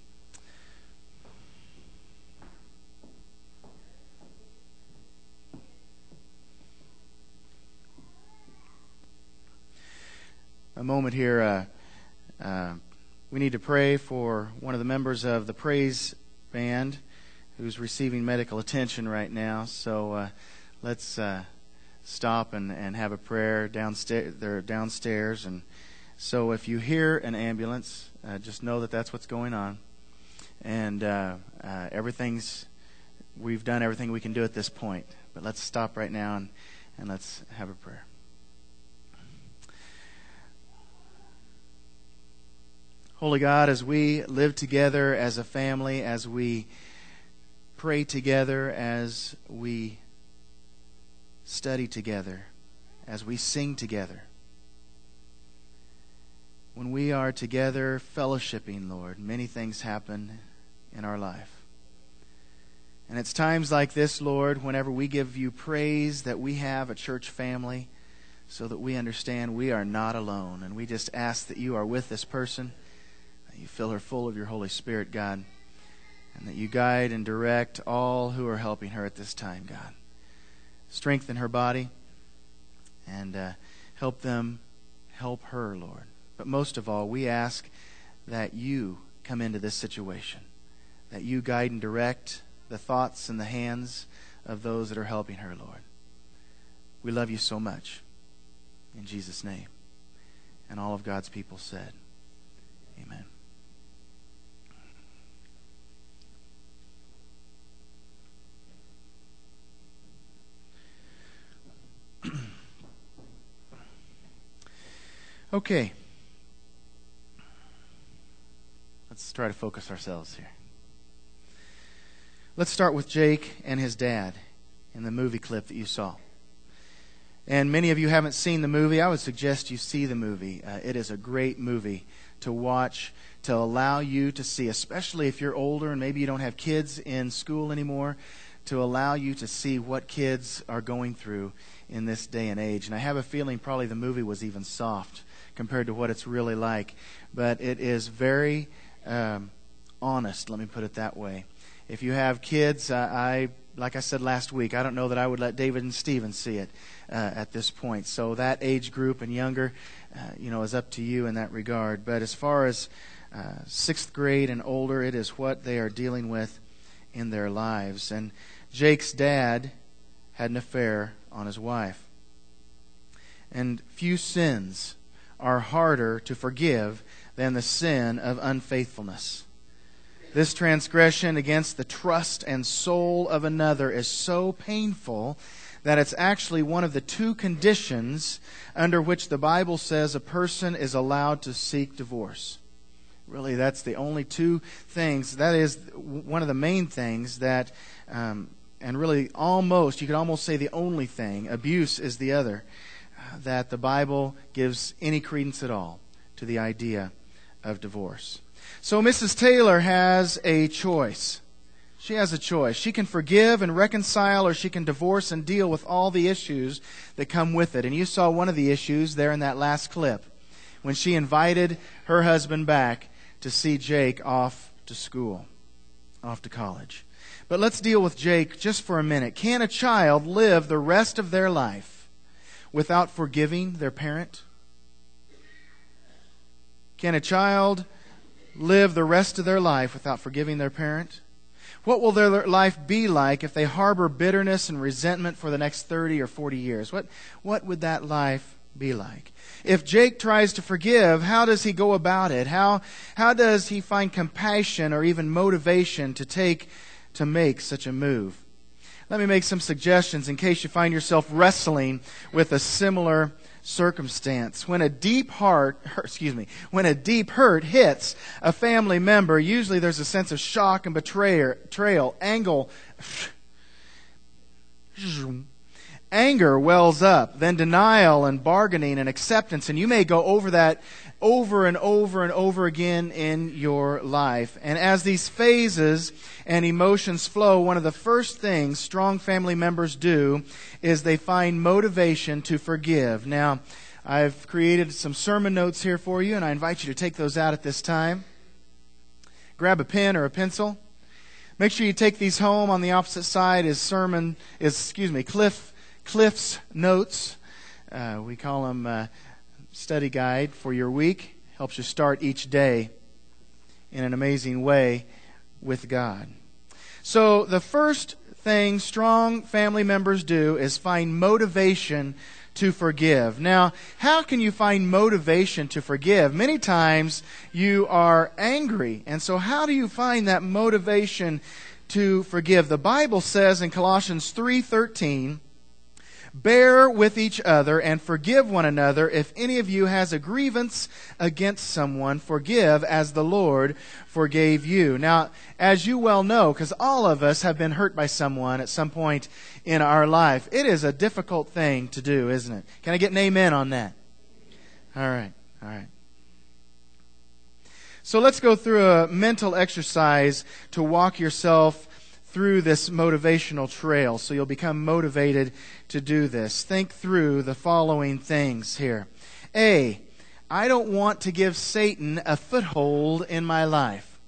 A moment here. Uh, uh, we need to pray for one of the members of the praise band who's receiving medical attention right now. So, uh, Let's uh, stop and, and have a prayer downstairs. They're downstairs, and so if you hear an ambulance, uh, just know that that's what's going on. And uh, uh, everything's we've done everything we can do at this point. But let's stop right now and, and let's have a prayer. Holy God, as we live together as a family, as we pray together, as we study together, as we sing together, when we are together fellowshipping, Lord, many things happen in our life. And it's times like this, Lord, whenever we give you praise that we have a church family, so that we understand we are not alone. And we just ask that you are with this person, that you fill her full of your Holy Spirit, God, and that you guide and direct all who are helping her at this time, God. Strengthen her body and uh, help them help her, Lord. But most of all, we ask that you come into this situation, that you guide and direct the thoughts and the hands of those that are helping her, Lord. We love you so much. In Jesus' name. And all of God's people said, amen. Okay. Let's try to focus ourselves here. Let's start with Jake and his dad in the movie clip that you saw. And many of you haven't seen the movie. I would suggest you see the movie. Uh, it is a great movie to watch, to allow you to see, especially if you're older and maybe you don't have kids in school anymore, to allow you to see what kids are going through in this day and age. And I have a feeling probably the movie was even soft compared to what it's really like. But it is very um, honest, let me put it that way. If you have kids, uh, I, like I said last week, I don't know that I would let David and Stephen see it uh, at this point. So that age group and younger, uh, you know, is up to you in that regard. But as far as uh, sixth grade and older, it is what they are dealing with in their lives. And Jake's dad had an affair on his wife. And few sins are harder to forgive than the sin of unfaithfulness. This transgression against the trust and soul of another is so painful that it's actually one of the two conditions under which the Bible says a person is allowed to seek divorce. Really, that's the only two things. That is one of the main things that, um, and really almost, you could almost say the only thing, abuse is the other, uh, that the Bible gives any credence at all to the idea of divorce. So Missus Taylor has a choice. She has a choice. She can forgive and reconcile, or she can divorce and deal with all the issues that come with it. And you saw one of the issues there in that last clip when she invited her husband back to see Jake off to school, off to college. But let's deal with Jake just for a minute. Can a child live the rest of their life without forgiving their parent? Can a child live the rest of their life without forgiving their parent? What will their life be like if they harbor bitterness and resentment for the next thirty or forty years? What, what would that life be like? If Jake tries to forgive, how does he go about it? How, how does he find compassion or even motivation to take, to make such a move? Let me make some suggestions in case you find yourself wrestling with a similar circumstance. When a deep heart, excuse me, when a deep hurt hits a family member, usually there's a sense of shock and betrayal, betrayal, angle, anger wells up, then denial and bargaining and acceptance, and you may go over that over and over and over again in your life. And as these phases and emotions flow, one of the first things strong family members do is they find motivation to forgive. Now, I've created some sermon notes here for you, and I invite you to take those out at this time. Grab a pen or a pencil. Make sure you take these home. On the opposite side is sermon, is excuse me, Cliff Cliff's notes. Uh, we call them uh, study guide for your week. Helps you start each day in an amazing way with God. So the first thing strong family members do is find motivation to forgive. Now, how can you find motivation to forgive? Many times you are angry. And so how do you find that motivation to forgive? The Bible says in Colossians three thirteen, bear with each other and forgive one another. If any of you has a grievance against someone, forgive as the Lord forgave you. Now, as you well know, because all of us have been hurt by someone at some point in our life, it is a difficult thing to do, isn't it? Can I get an amen on that? All right, all right. So let's go through a mental exercise to walk yourself through this motivational trail, so you'll become motivated to do this. Think through the following things here. A, I don't want to give Satan a foothold in my life.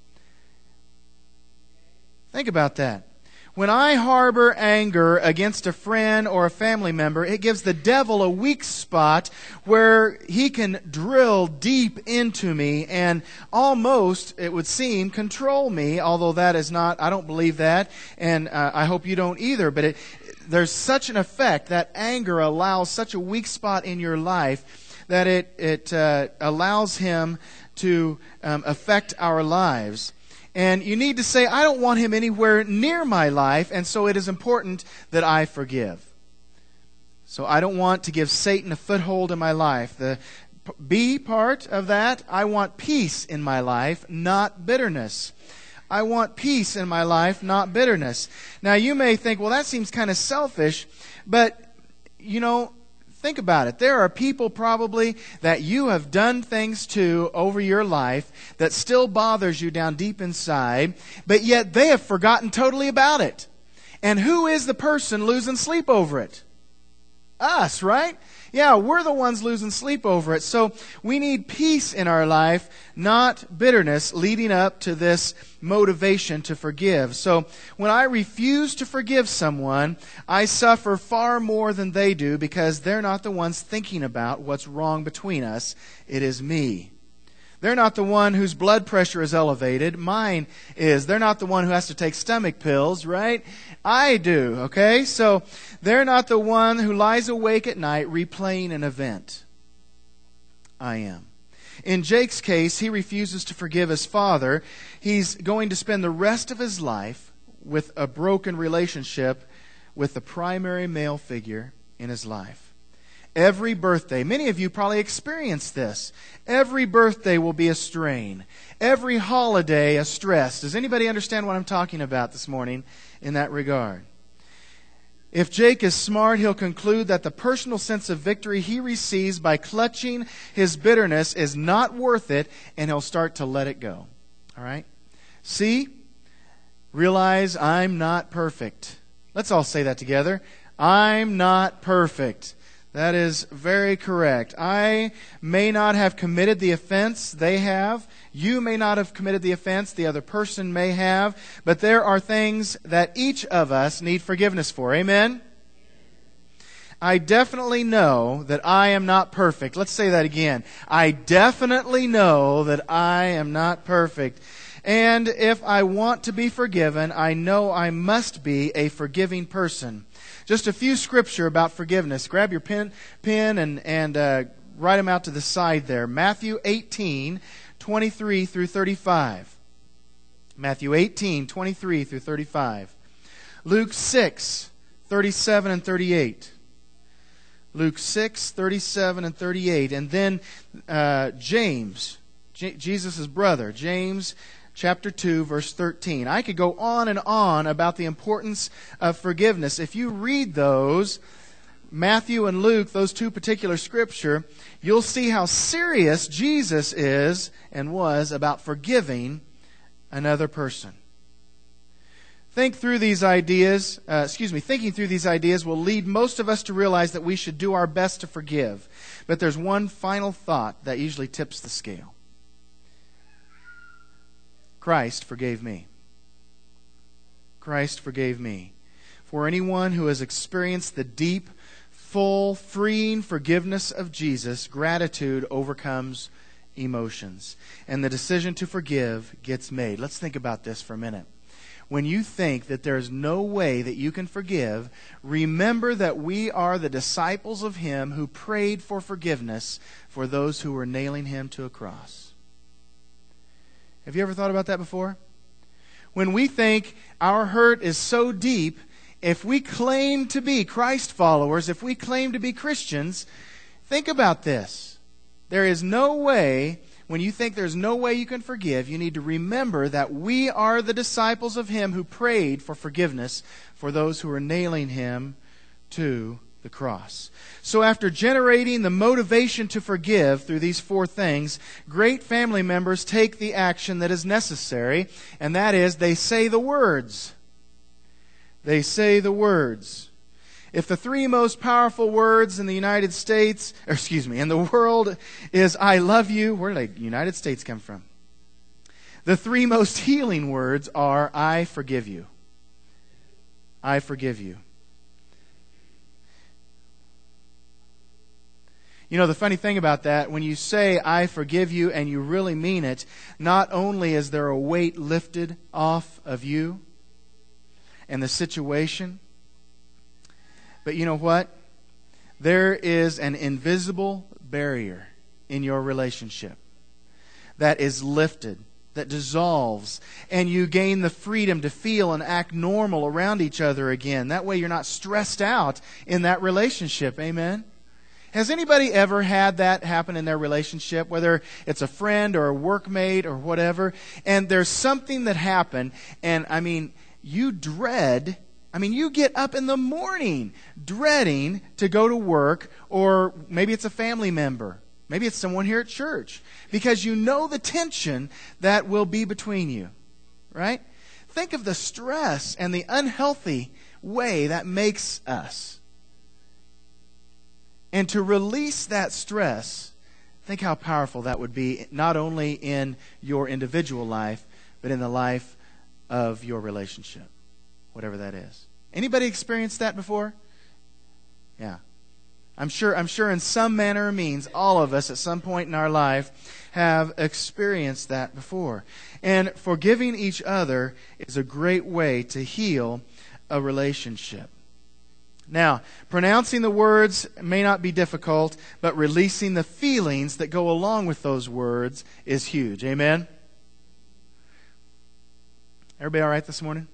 Think about that. When I harbor anger against a friend or a family member, it gives the devil a weak spot where he can drill deep into me and almost, it would seem, control me, although that is not, I don't believe that, and uh, I hope you don't either, but it, there's such an effect, that anger allows such a weak spot in your life that it, it uh, allows him to um, affect our lives. And you need to say, I don't want him anywhere near my life, and so it is important that I forgive. So I don't want to give Satan a foothold in my life. The B part of that, I want peace in my life, not bitterness. I want peace in my life, not bitterness. Now you may think, well, that seems kind of selfish, but, you know, think about it. There are people probably that you have done things to over your life that still bothers you down deep inside, but yet they have forgotten totally about it. And who is the person losing sleep over it? Us, right? Yeah, we're the ones losing sleep over it. So we need peace in our life, not bitterness, leading up to this motivation to forgive. So when I refuse to forgive someone, I suffer far more than they do because they're not the ones thinking about what's wrong between us. It is me. They're not the one whose blood pressure is elevated. Mine is. They're not the one who has to take stomach pills, right? I do, okay? So they're not the one who lies awake at night replaying an event. I am. In Jake's case, he refuses to forgive his father. He's going to spend the rest of his life with a broken relationship with the primary male figure in his life. Every birthday, many of you probably experienced this. Every birthday will be a strain. Every holiday a stress. Does anybody understand what I'm talking about this morning in that regard? If Jake is smart, he'll conclude that the personal sense of victory he receives by clutching his bitterness is not worth it, and he'll start to let it go. All right? See? Realize I'm not perfect. Let's all say that together. I'm not perfect. That is very correct. I may not have committed the offense, they have. You may not have committed the offense, the other person may have. But there are things that each of us need forgiveness for. Amen? I definitely know that I am not perfect. Let's say that again. I definitely know that I am not perfect. And if I want to be forgiven, I know I must be a forgiving person. Just a few scripture about forgiveness. Grab your pen, pen and, and uh, write them out to the side there. Matthew eighteen, twenty-three through thirty-five. Matthew eighteen, twenty-three through thirty-five. Luke six, thirty-seven and thirty-eight. Luke six, thirty-seven and thirty-eight. And then uh, James, J- Jesus' brother, James chapter two, verse thirteen. I could go on and on about the importance of forgiveness. If you read those, Matthew and Luke, those two particular scripture, you'll see how serious Jesus is and was about forgiving another person. Think through these ideas, uh, excuse me, thinking through these ideas will lead most of us to realize that we should do our best to forgive. But there's one final thought that usually tips the scale. Christ forgave me. Christ forgave me. For anyone who has experienced the deep, full, freeing forgiveness of Jesus, gratitude overcomes emotions. And the decision to forgive gets made. Let's think about this for a minute. When you think that there is no way that you can forgive, remember that we are the disciples of Him who prayed for forgiveness for those who were nailing Him to a cross. Have you ever thought about that before? When we think our hurt is so deep, if we claim to be Christ followers, if we claim to be Christians, think about this. There is no way, when you think there's no way you can forgive, you need to remember that we are the disciples of Him who prayed for forgiveness for those who were nailing Him to the cross. So after generating the motivation to forgive through these four things, great family members take the action that is necessary, and that is they say the words. They say the words. If the three most powerful words in the United States, or excuse me, in the world is I love you, where did the United States come from? The three most healing words are I forgive you. I forgive you. You know, the funny thing about that, when you say, I forgive you, and you really mean it, not only is there a weight lifted off of you and the situation, but you know what? There is an invisible barrier in your relationship that is lifted, that dissolves, and you gain the freedom to feel and act normal around each other again. That way you're not stressed out in that relationship. Amen? Has anybody ever had that happen in their relationship, whether it's a friend or a workmate or whatever, and there's something that happened, and I mean, you dread, I mean, you get up in the morning dreading to go to work, or maybe it's a family member, maybe it's someone here at church, because you know the tension that will be between you, right? Think of the stress and the unhealthy way that makes us. And to release that stress, think how powerful that would be, not only in your individual life, but in the life of your relationship, whatever that is. Anybody experienced that before? Yeah. I'm sure, I'm sure in some manner or means, all of us at some point in our life have experienced that before. And forgiving each other is a great way to heal a relationship. Now, pronouncing the words may not be difficult, but releasing the feelings that go along with those words is huge. Amen? Everybody all right this morning?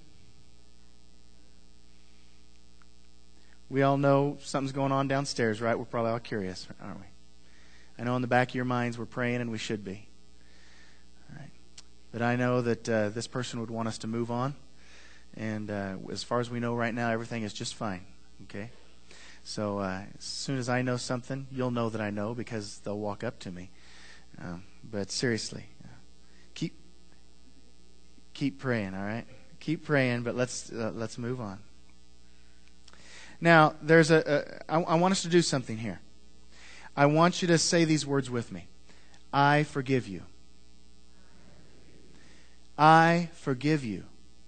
We all know something's going on downstairs, right? We're probably all curious, aren't we? I know in the back of your minds we're praying, and we should be. All right. But I know that uh, this person would want us to move on. And uh, as far as we know right now, everything is just fine. Okay? So uh, as soon as I know something, you'll know that I know, because they'll walk up to me. Um, but seriously, uh, keep keep praying, all right? Keep praying, but let's uh, let's move on. Now, there's a, a I, I want us to do something here. I want you to say these words with me. I forgive you. I forgive you.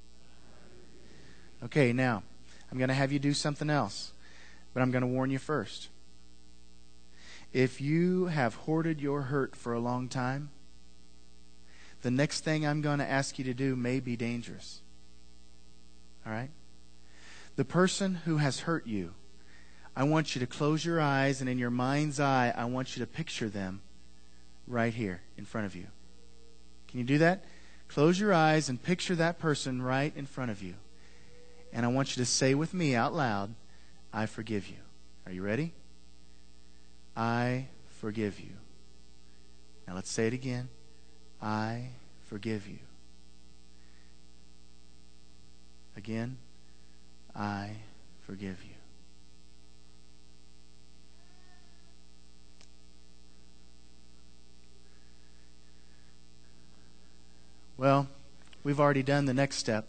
Okay, now, I'm going to have you do something else, but I'm going to warn you first. If you have hoarded your hurt for a long time, the next thing I'm going to ask you to do may be dangerous. All right? The person who has hurt you, I want you to close your eyes, and in your mind's eye, I want you to picture them right here in front of you. Can you do that? Close your eyes and picture that person right in front of you. And I want you to say with me out loud, I forgive you. Are you ready? I forgive you. Now let's say it again. I forgive you. Again, I forgive you. Well, we've already done the next step.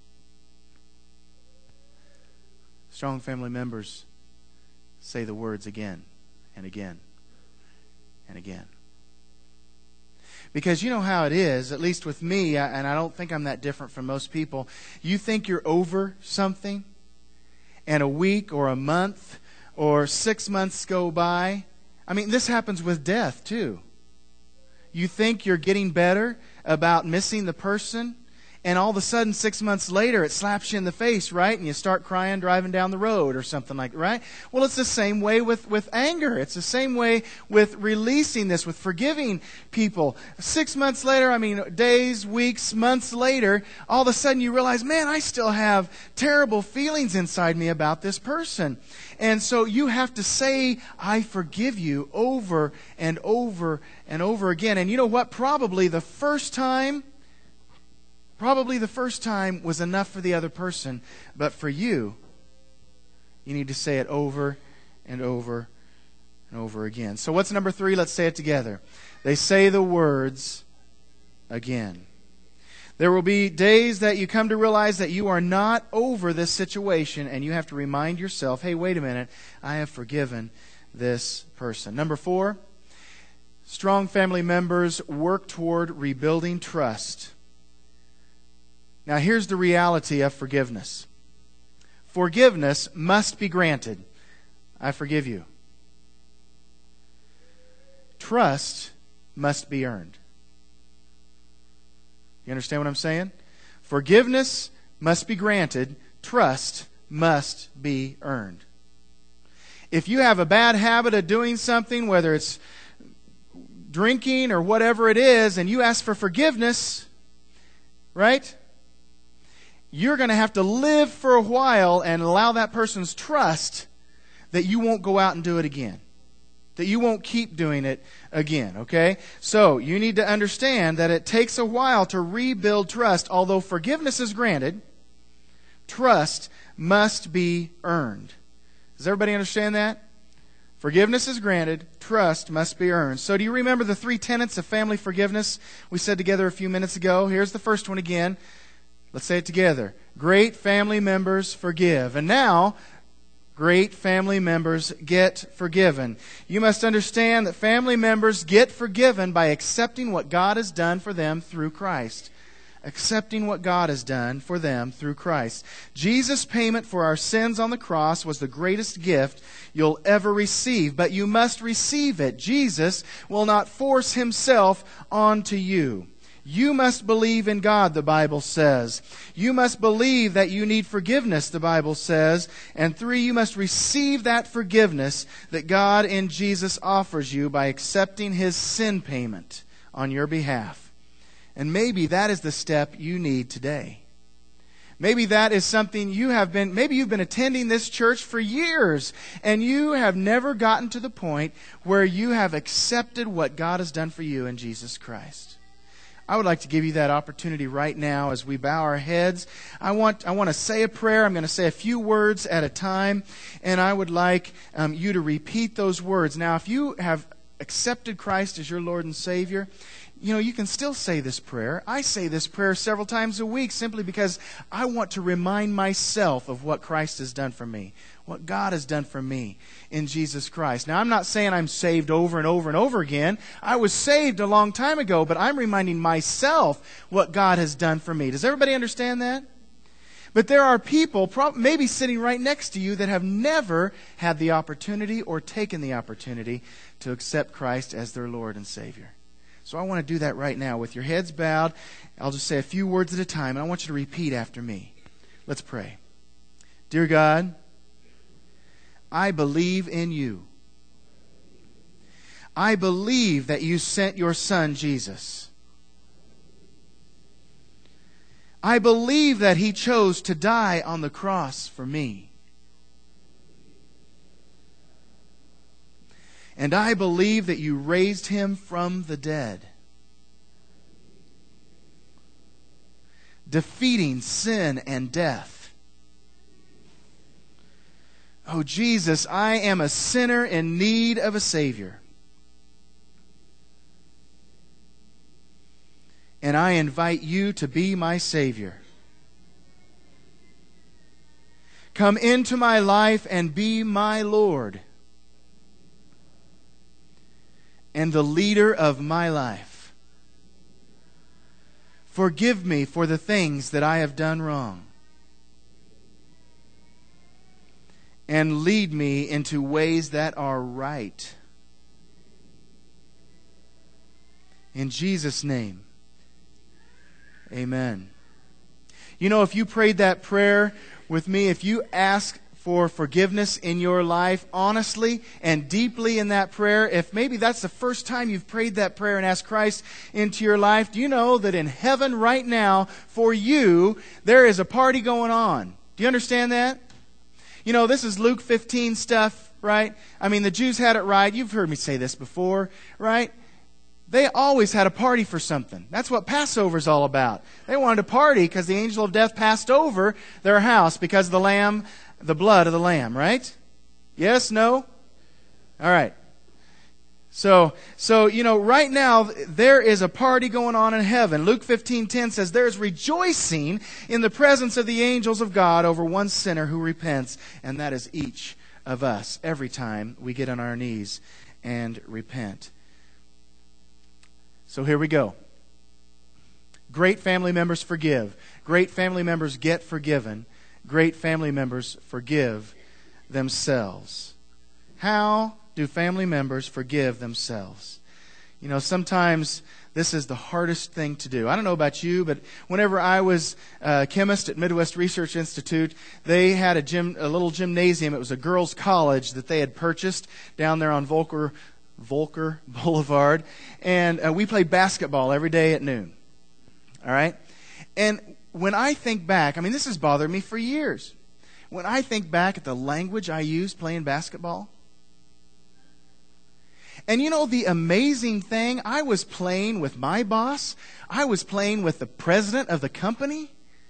Strong family members say the words again and again and again. Because you know how it is, at least with me, and I don't think I'm that different from most people. You think you're over something, and a week or a month or six months go by. I mean, this happens with death too. You think you're getting better about missing the person, and all of a sudden, six months later, it slaps you in the face, right? And you start crying driving down the road or something like that, right? Well, it's the same way with, with anger. It's the same way with releasing this, with forgiving people. Six months later, I mean, days, weeks, months later, all of a sudden you realize, man, I still have terrible feelings inside me about this person. And so you have to say, I forgive you over and over and over again. And you know what? Probably the first time Probably the first time was enough for the other person, but for you, you need to say it over and over and over again. So what's number three? Let's say it together. They say the words again. There will be days that you come to realize that you are not over this situation, and you have to remind yourself, hey, wait a minute, I have forgiven this person. Number four, strong family members work toward rebuilding trust. Now, here's the reality of forgiveness. Forgiveness must be granted. I forgive you. Trust must be earned. You understand what I'm saying? Forgiveness must be granted. Trust must be earned. If you have a bad habit of doing something, whether it's drinking or whatever it is, and you ask for forgiveness, right? You're going to have to live for a while and allow that person's trust that you won't go out and do it again. That you won't keep doing it again, okay? So, you need to understand that it takes a while to rebuild trust. Although forgiveness is granted, trust must be earned. Does everybody understand that? Forgiveness is granted, trust must be earned. So do you remember the three tenets of family forgiveness we said together a few minutes ago? Here's the first one again. Let's say it together. Great family members forgive. And now, great family members get forgiven. You must understand that family members get forgiven by accepting what God has done for them through Christ. Accepting what God has done for them through Christ. Jesus' payment for our sins on the cross was the greatest gift you'll ever receive, but you must receive it. Jesus will not force Himself onto you. You must believe in God, the Bible says. You must believe that you need forgiveness, the Bible says. And three, you must receive that forgiveness that God in Jesus offers you by accepting His sin payment on your behalf. And maybe that is the step you need today. Maybe that is something you have been, maybe you've been attending this church for years and you have never gotten to the point where you have accepted what God has done for you in Jesus Christ. I would like to give you that opportunity right now as we bow our heads. I want I want to say a prayer. I'm going to say a few words at a time, and I would like um, you to repeat those words. Now, if you have accepted Christ as your Lord and Savior, you know, you can still say this prayer. I say this prayer several times a week simply because I want to remind myself of what Christ has done for me, what God has done for me in Jesus Christ. Now, I'm not saying I'm saved over and over and over again. I was saved a long time ago, but I'm reminding myself what God has done for me. Does everybody understand that? But there are people maybe sitting right next to you that have never had the opportunity or taken the opportunity to accept Christ as their Lord and Savior. So I want to do that right now. With your heads bowed, I'll just say a few words at a time, and I want you to repeat after me. Let's pray. Dear God, I believe in you. I believe that you sent your Son, Jesus. I believe that He chose to die on the cross for me. And I believe that you raised Him from the dead, defeating sin and death. Oh, Jesus, I am a sinner in need of a Savior. And I invite you to be my Savior. Come into my life and be my Lord and the leader of my life. Forgive me for the things that I have done wrong, and lead me into ways that are right. In Jesus' name, amen. You know, if you prayed that prayer with me, if you ask for forgiveness in your life, honestly and deeply in that prayer, if maybe that's the first time you've prayed that prayer and asked Christ into your life, do you know that in heaven right now, for you, there is a party going on? Do you understand that? You know, this is Luke fifteen stuff, right? I mean, the Jews had it right. You've heard me say this before, right? They always had a party for something. That's what Passover's all about. They wanted to party because the angel of death passed over their house because of the lamb, the blood of the lamb, right? Yes? No? All right. So, so you know, right now there is a party going on in heaven. Luke fifteen ten says there is rejoicing in the presence of the angels of God over one sinner who repents, and that is each of us every time we get on our knees and repent. So here we go. Great family members forgive. Great family members get forgiven. Great family members forgive themselves. How do family members forgive themselves? You know, sometimes this is the hardest thing to do. I don't know about you, but whenever I was a chemist at Midwest Research Institute, they had a gym, a little gymnasium. It was a girls' college that they had purchased down there on Volker Volker Boulevard, and uh, we played basketball every day at noon. All right? And when I think back, I mean, this has bothered me for years. When I think back at the language I used playing basketball, and you know the amazing thing, I was playing with my boss, I was playing with the president of the company,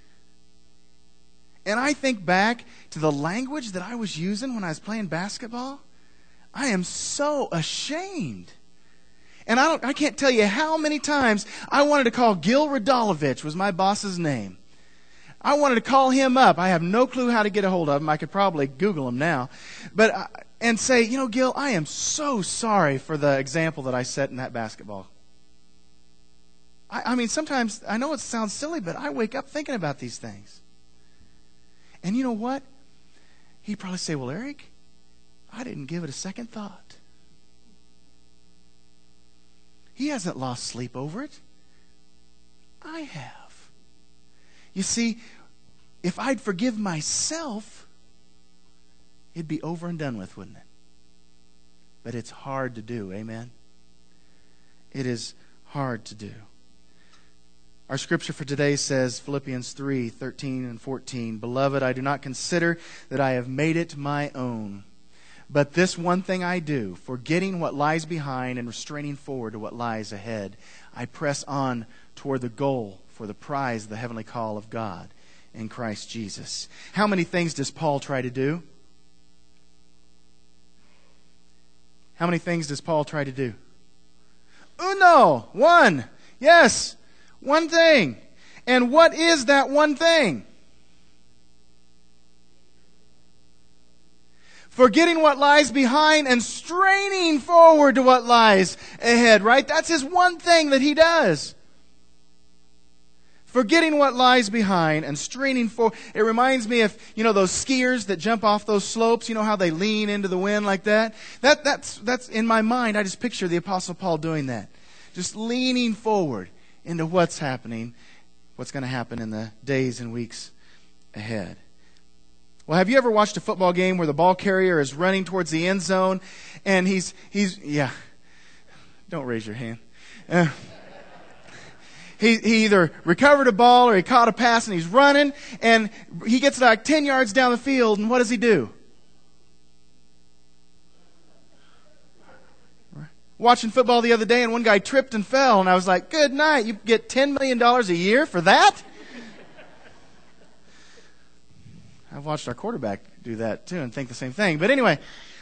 and I think back to the language that I was using when I was playing basketball, I am so ashamed. And I don't I can't tell you how many times I wanted to call Gil Radolovich, was my boss's name. I wanted to call him up. I have no clue how to get a hold of him. I could probably Google him now. But I, and say, you know, Gil, I am so sorry for the example that I set in that basketball. I, I mean, sometimes, I know it sounds silly, but I wake up thinking about these things. And you know what? He'd probably say, well, Eric, I didn't give it a second thought. He hasn't lost sleep over it. I have. You see, if I'd forgive myself, it'd be over and done with, wouldn't it? But it's hard to do, amen? It is hard to do. Our scripture for today says, Philippians three, thirteen and fourteen, Beloved, I do not consider that I have made it my own. But this one thing I do, forgetting what lies behind and restraining forward to what lies ahead, I press on toward the goal for the prize of the heavenly call of God in Christ Jesus. How many things does Paul try to do? How many things does Paul try to do? Uno, one. Yes, one thing. And what is that one thing? Forgetting what lies behind and straining forward to what lies ahead, right? That's his one thing that he does. Forgetting what lies behind and straining forward. It reminds me of, you know, those skiers that jump off those slopes. You know how they lean into the wind like that? That that's that's in my mind. I just picture the Apostle Paul doing that. Just leaning forward into what's happening, what's going to happen in the days and weeks ahead. Well, have you ever watched a football game where the ball carrier is running towards the end zone and he's, he's yeah, don't raise your hand. Uh, he, he either recovered a ball or he caught a pass and he's running and he gets like ten yards down the field and what does he do? Watching football the other day and one guy tripped and fell and I was like, good night, you get ten million dollars a year for that? I've watched our quarterback do that too and think the same thing. But anyway,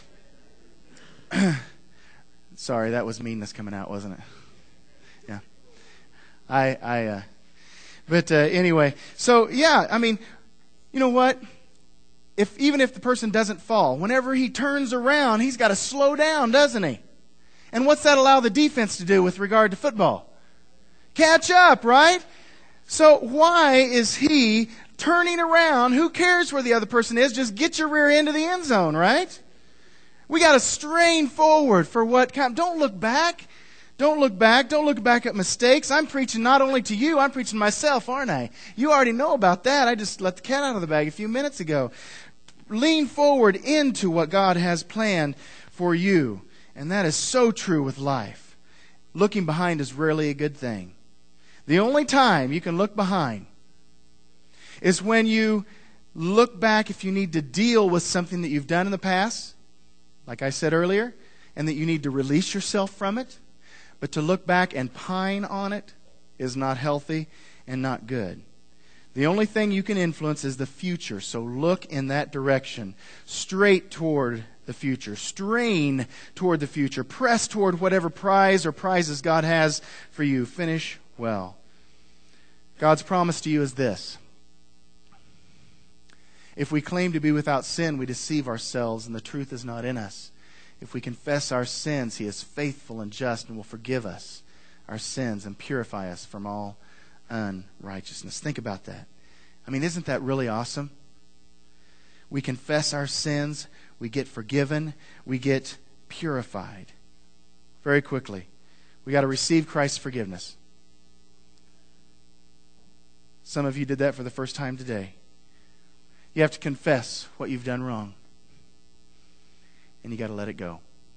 sorry, that was meanness coming out, wasn't it? Yeah. I, I, uh, but uh, anyway, so yeah, I mean, you know what? If even if the person doesn't fall, whenever he turns around, he's got to slow down, doesn't he? And what's that allow the defense to do with regard to football? Catch up, right? So why is he turning around? Who cares where the other person is? Just get your rear end to the end zone, right? We got to strain forward for what kind. Don't look back. Don't look back. Don't look back at mistakes. I'm preaching not only to you, I'm preaching to myself, aren't I? You already know about that. I just let the cat out of the bag a few minutes ago. Lean forward into what God has planned for you. And that is so true with life. Looking behind is rarely a good thing. The only time you can look behind is when you look back if you need to deal with something that you've done in the past, like I said earlier, and that you need to release yourself from it. But to look back and pine on it is not healthy and not good. The only thing you can influence is the future, so look in that direction, straight toward the future. Strain toward the future. Press toward whatever prize or prizes God has for you. Finish well. God's promise to you is this. If we claim to be without sin, we deceive ourselves and the truth is not in us. If we confess our sins, He is faithful and just and will forgive us our sins and purify us from all unrighteousness. Think about that. I mean, isn't that really awesome? We confess our sins, we get forgiven, we get purified. Very quickly, we got to receive Christ's forgiveness. Some of you did that for the first time today. You have to confess what you've done wrong. And you got to let it go.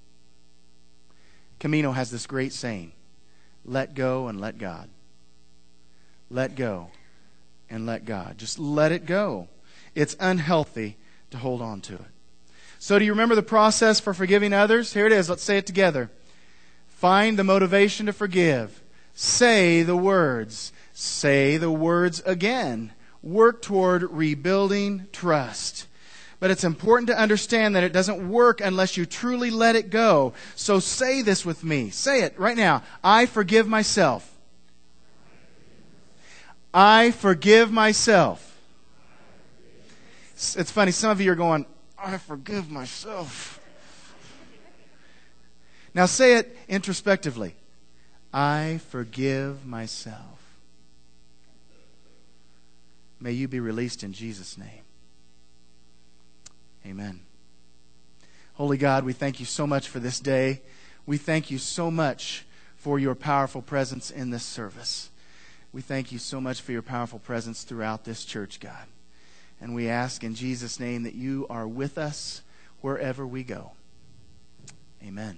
Camino has this great saying, let go and let God. Let go and let God. Just let it go. It's unhealthy to hold on to it. So do you remember the process for forgiving others? Here it is. Let's say it together. Find the motivation to forgive. Say the words. Say the words again. Work toward rebuilding trust. But it's important to understand that it doesn't work unless you truly let it go. So say this with me. Say it right now. I forgive myself. I forgive myself. It's funny. Some of you are going, I forgive myself. Now say it introspectively. I forgive myself. May you be released in Jesus' name. Amen. Holy God, we thank you so much for this day. We thank you so much for your powerful presence in this service. We thank you so much for your powerful presence throughout this church, God. And we ask in Jesus' name that you are with us wherever we go. Amen.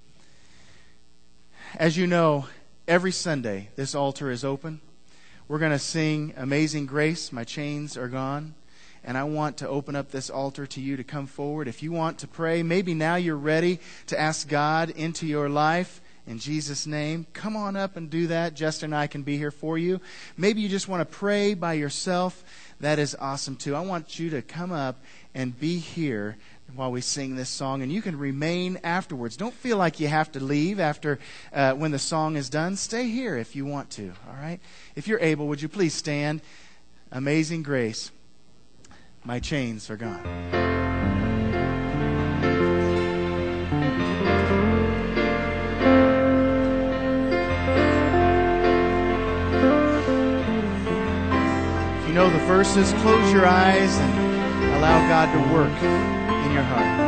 As you know, every Sunday this altar is open. We're going to sing Amazing Grace, My Chains Are Gone. And I want to open up this altar to you to come forward. If you want to pray, maybe now you're ready to ask God into your life in Jesus' name. Come on up and do that. Jester and I can be here for you. Maybe you just want to pray by yourself. That is awesome too. I want you to come up and be here while we sing this song, and you can remain afterwards. Don't feel like you have to leave after uh, when the song is done. Stay here if you want to, all right? If you're able, would you please stand? Amazing Grace, my chains are gone. If you know the verses, close your eyes and allow God to work in your heart.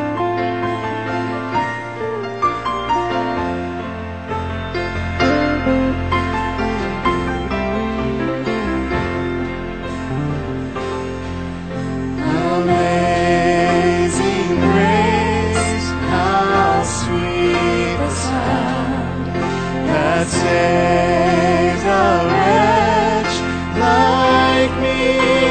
Amazing grace, how sweet the sound that saves a wretch like me.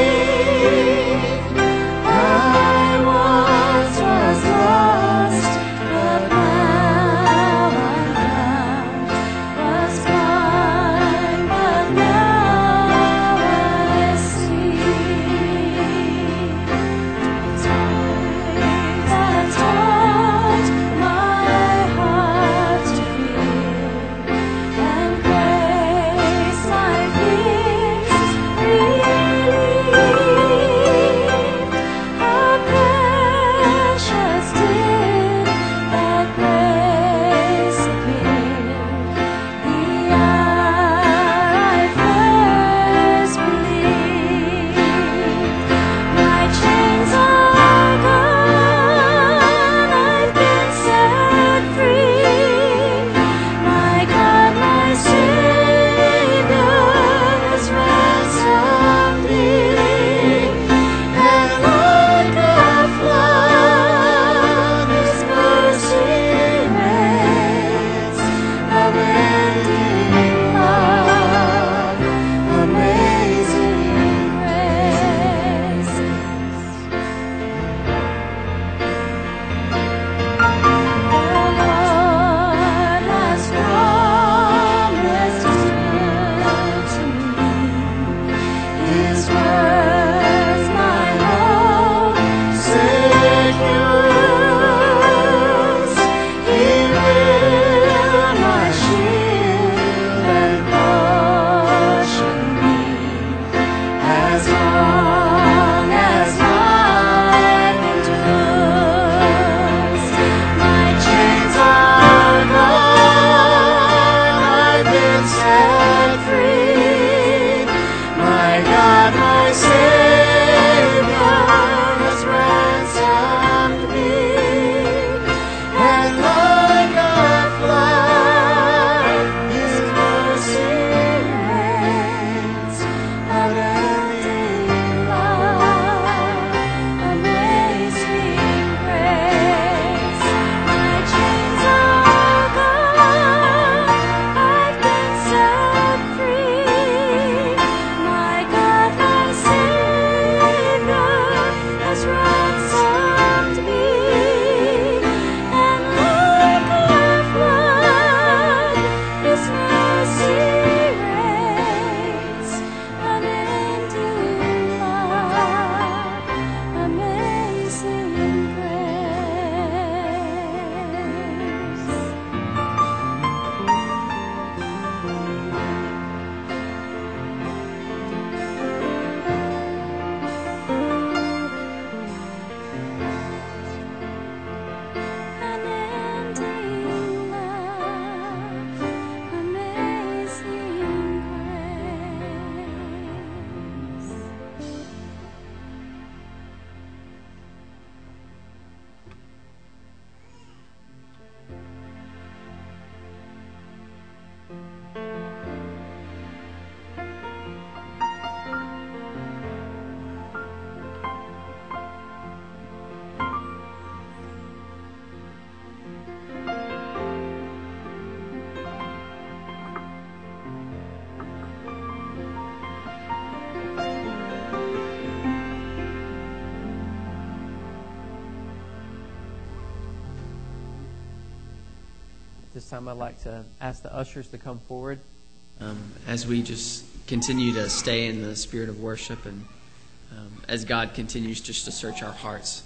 This time I'd like to ask the ushers to come forward. Um, as we just continue to stay in the spirit of worship and um, as God continues just to search our hearts,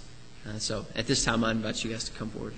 Uh, so at this time, I invite you guys to come forward.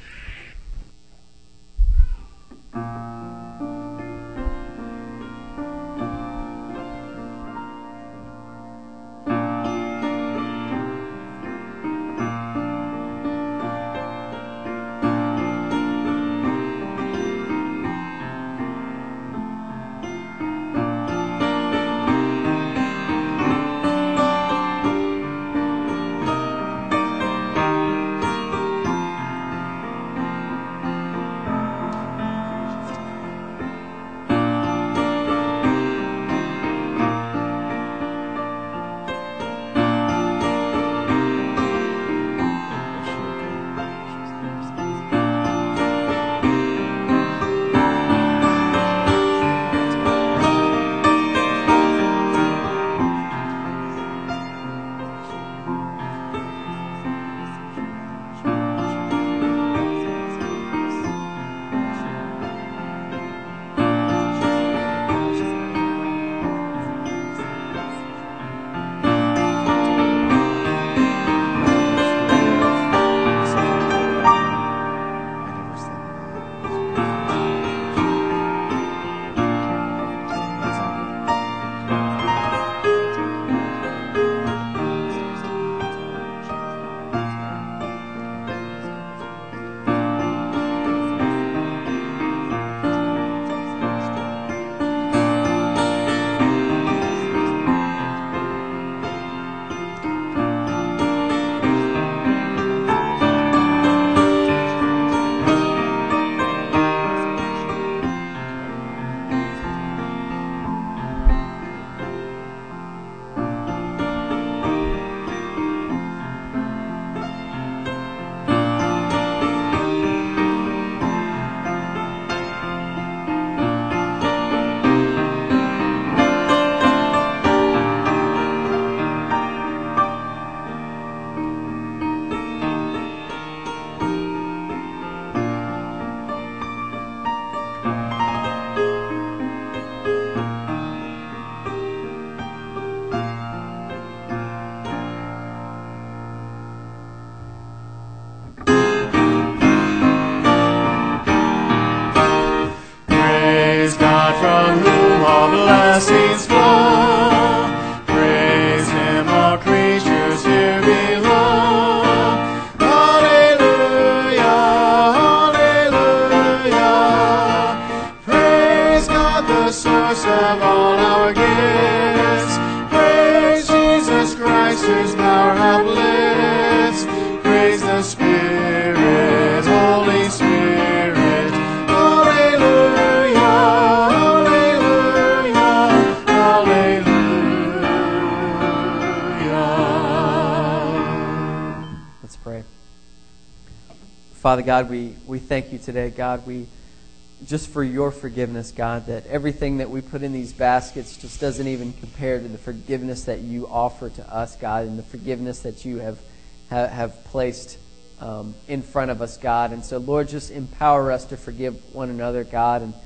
Father God, we, we thank you today, God, we just for your forgiveness, God, that everything that we put in these baskets just doesn't even compare to the forgiveness that you offer to us, God, and the forgiveness that you have have, have placed um, in front of us, God. And so, Lord, just empower us to forgive one another, God. And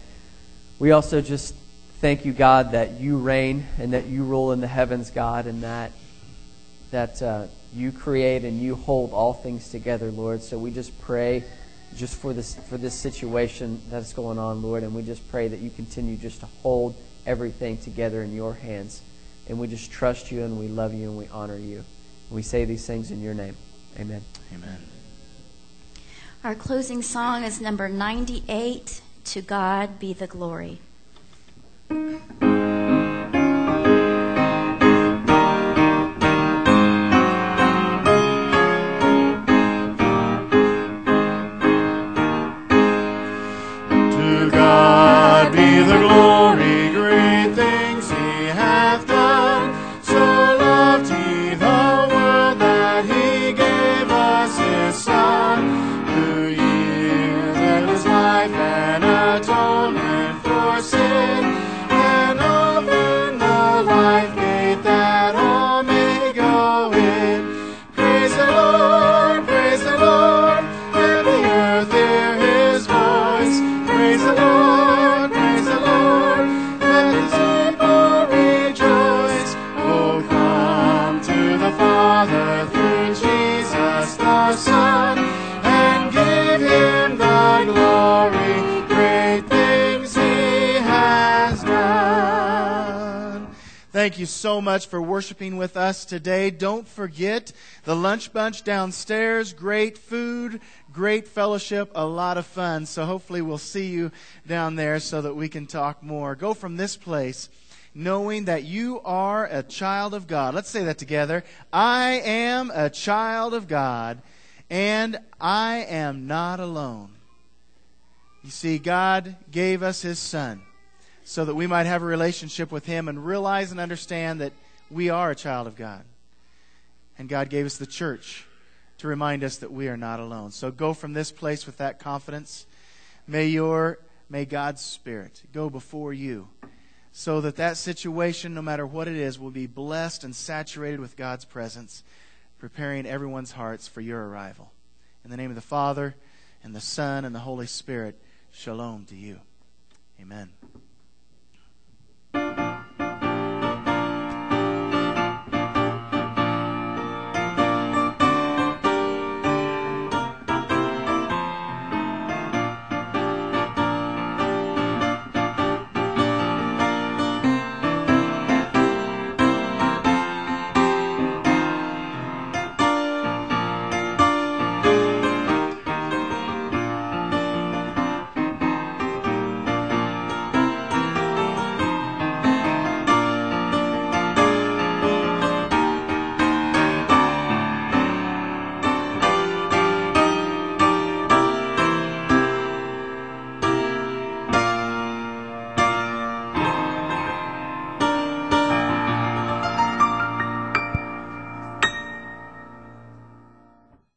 we also just thank you, God, that you reign and that you rule in the heavens, God, and that that uh, you create and you hold all things together, Lord. So we just pray just for this for this situation that's going on, Lord, and we just pray that you continue just to hold everything together in your hands. And we just trust you and we love you and we honor you. And we say these things in your name. Amen. Amen. Our closing song is number ninety-eight, To God Be the Glory. For Thank you so much for worshiping with us today. Don't forget the lunch bunch downstairs. Great food, great fellowship, a lot of fun. So hopefully we'll see you down there so that we can talk more. Go from this place knowing that you are a child of God. Let's say that together. I am a child of God, and I am not alone. You see, God gave us His Son so that we might have a relationship with Him and realize and understand that we are a child of God. And God gave us the church to remind us that we are not alone. So go from this place with that confidence. May your, may God's Spirit go before you so that that situation, no matter what it is, will be blessed and saturated with God's presence, preparing everyone's hearts for your arrival. In the name of the Father, and the Son, and the Holy Spirit, shalom to you. Amen.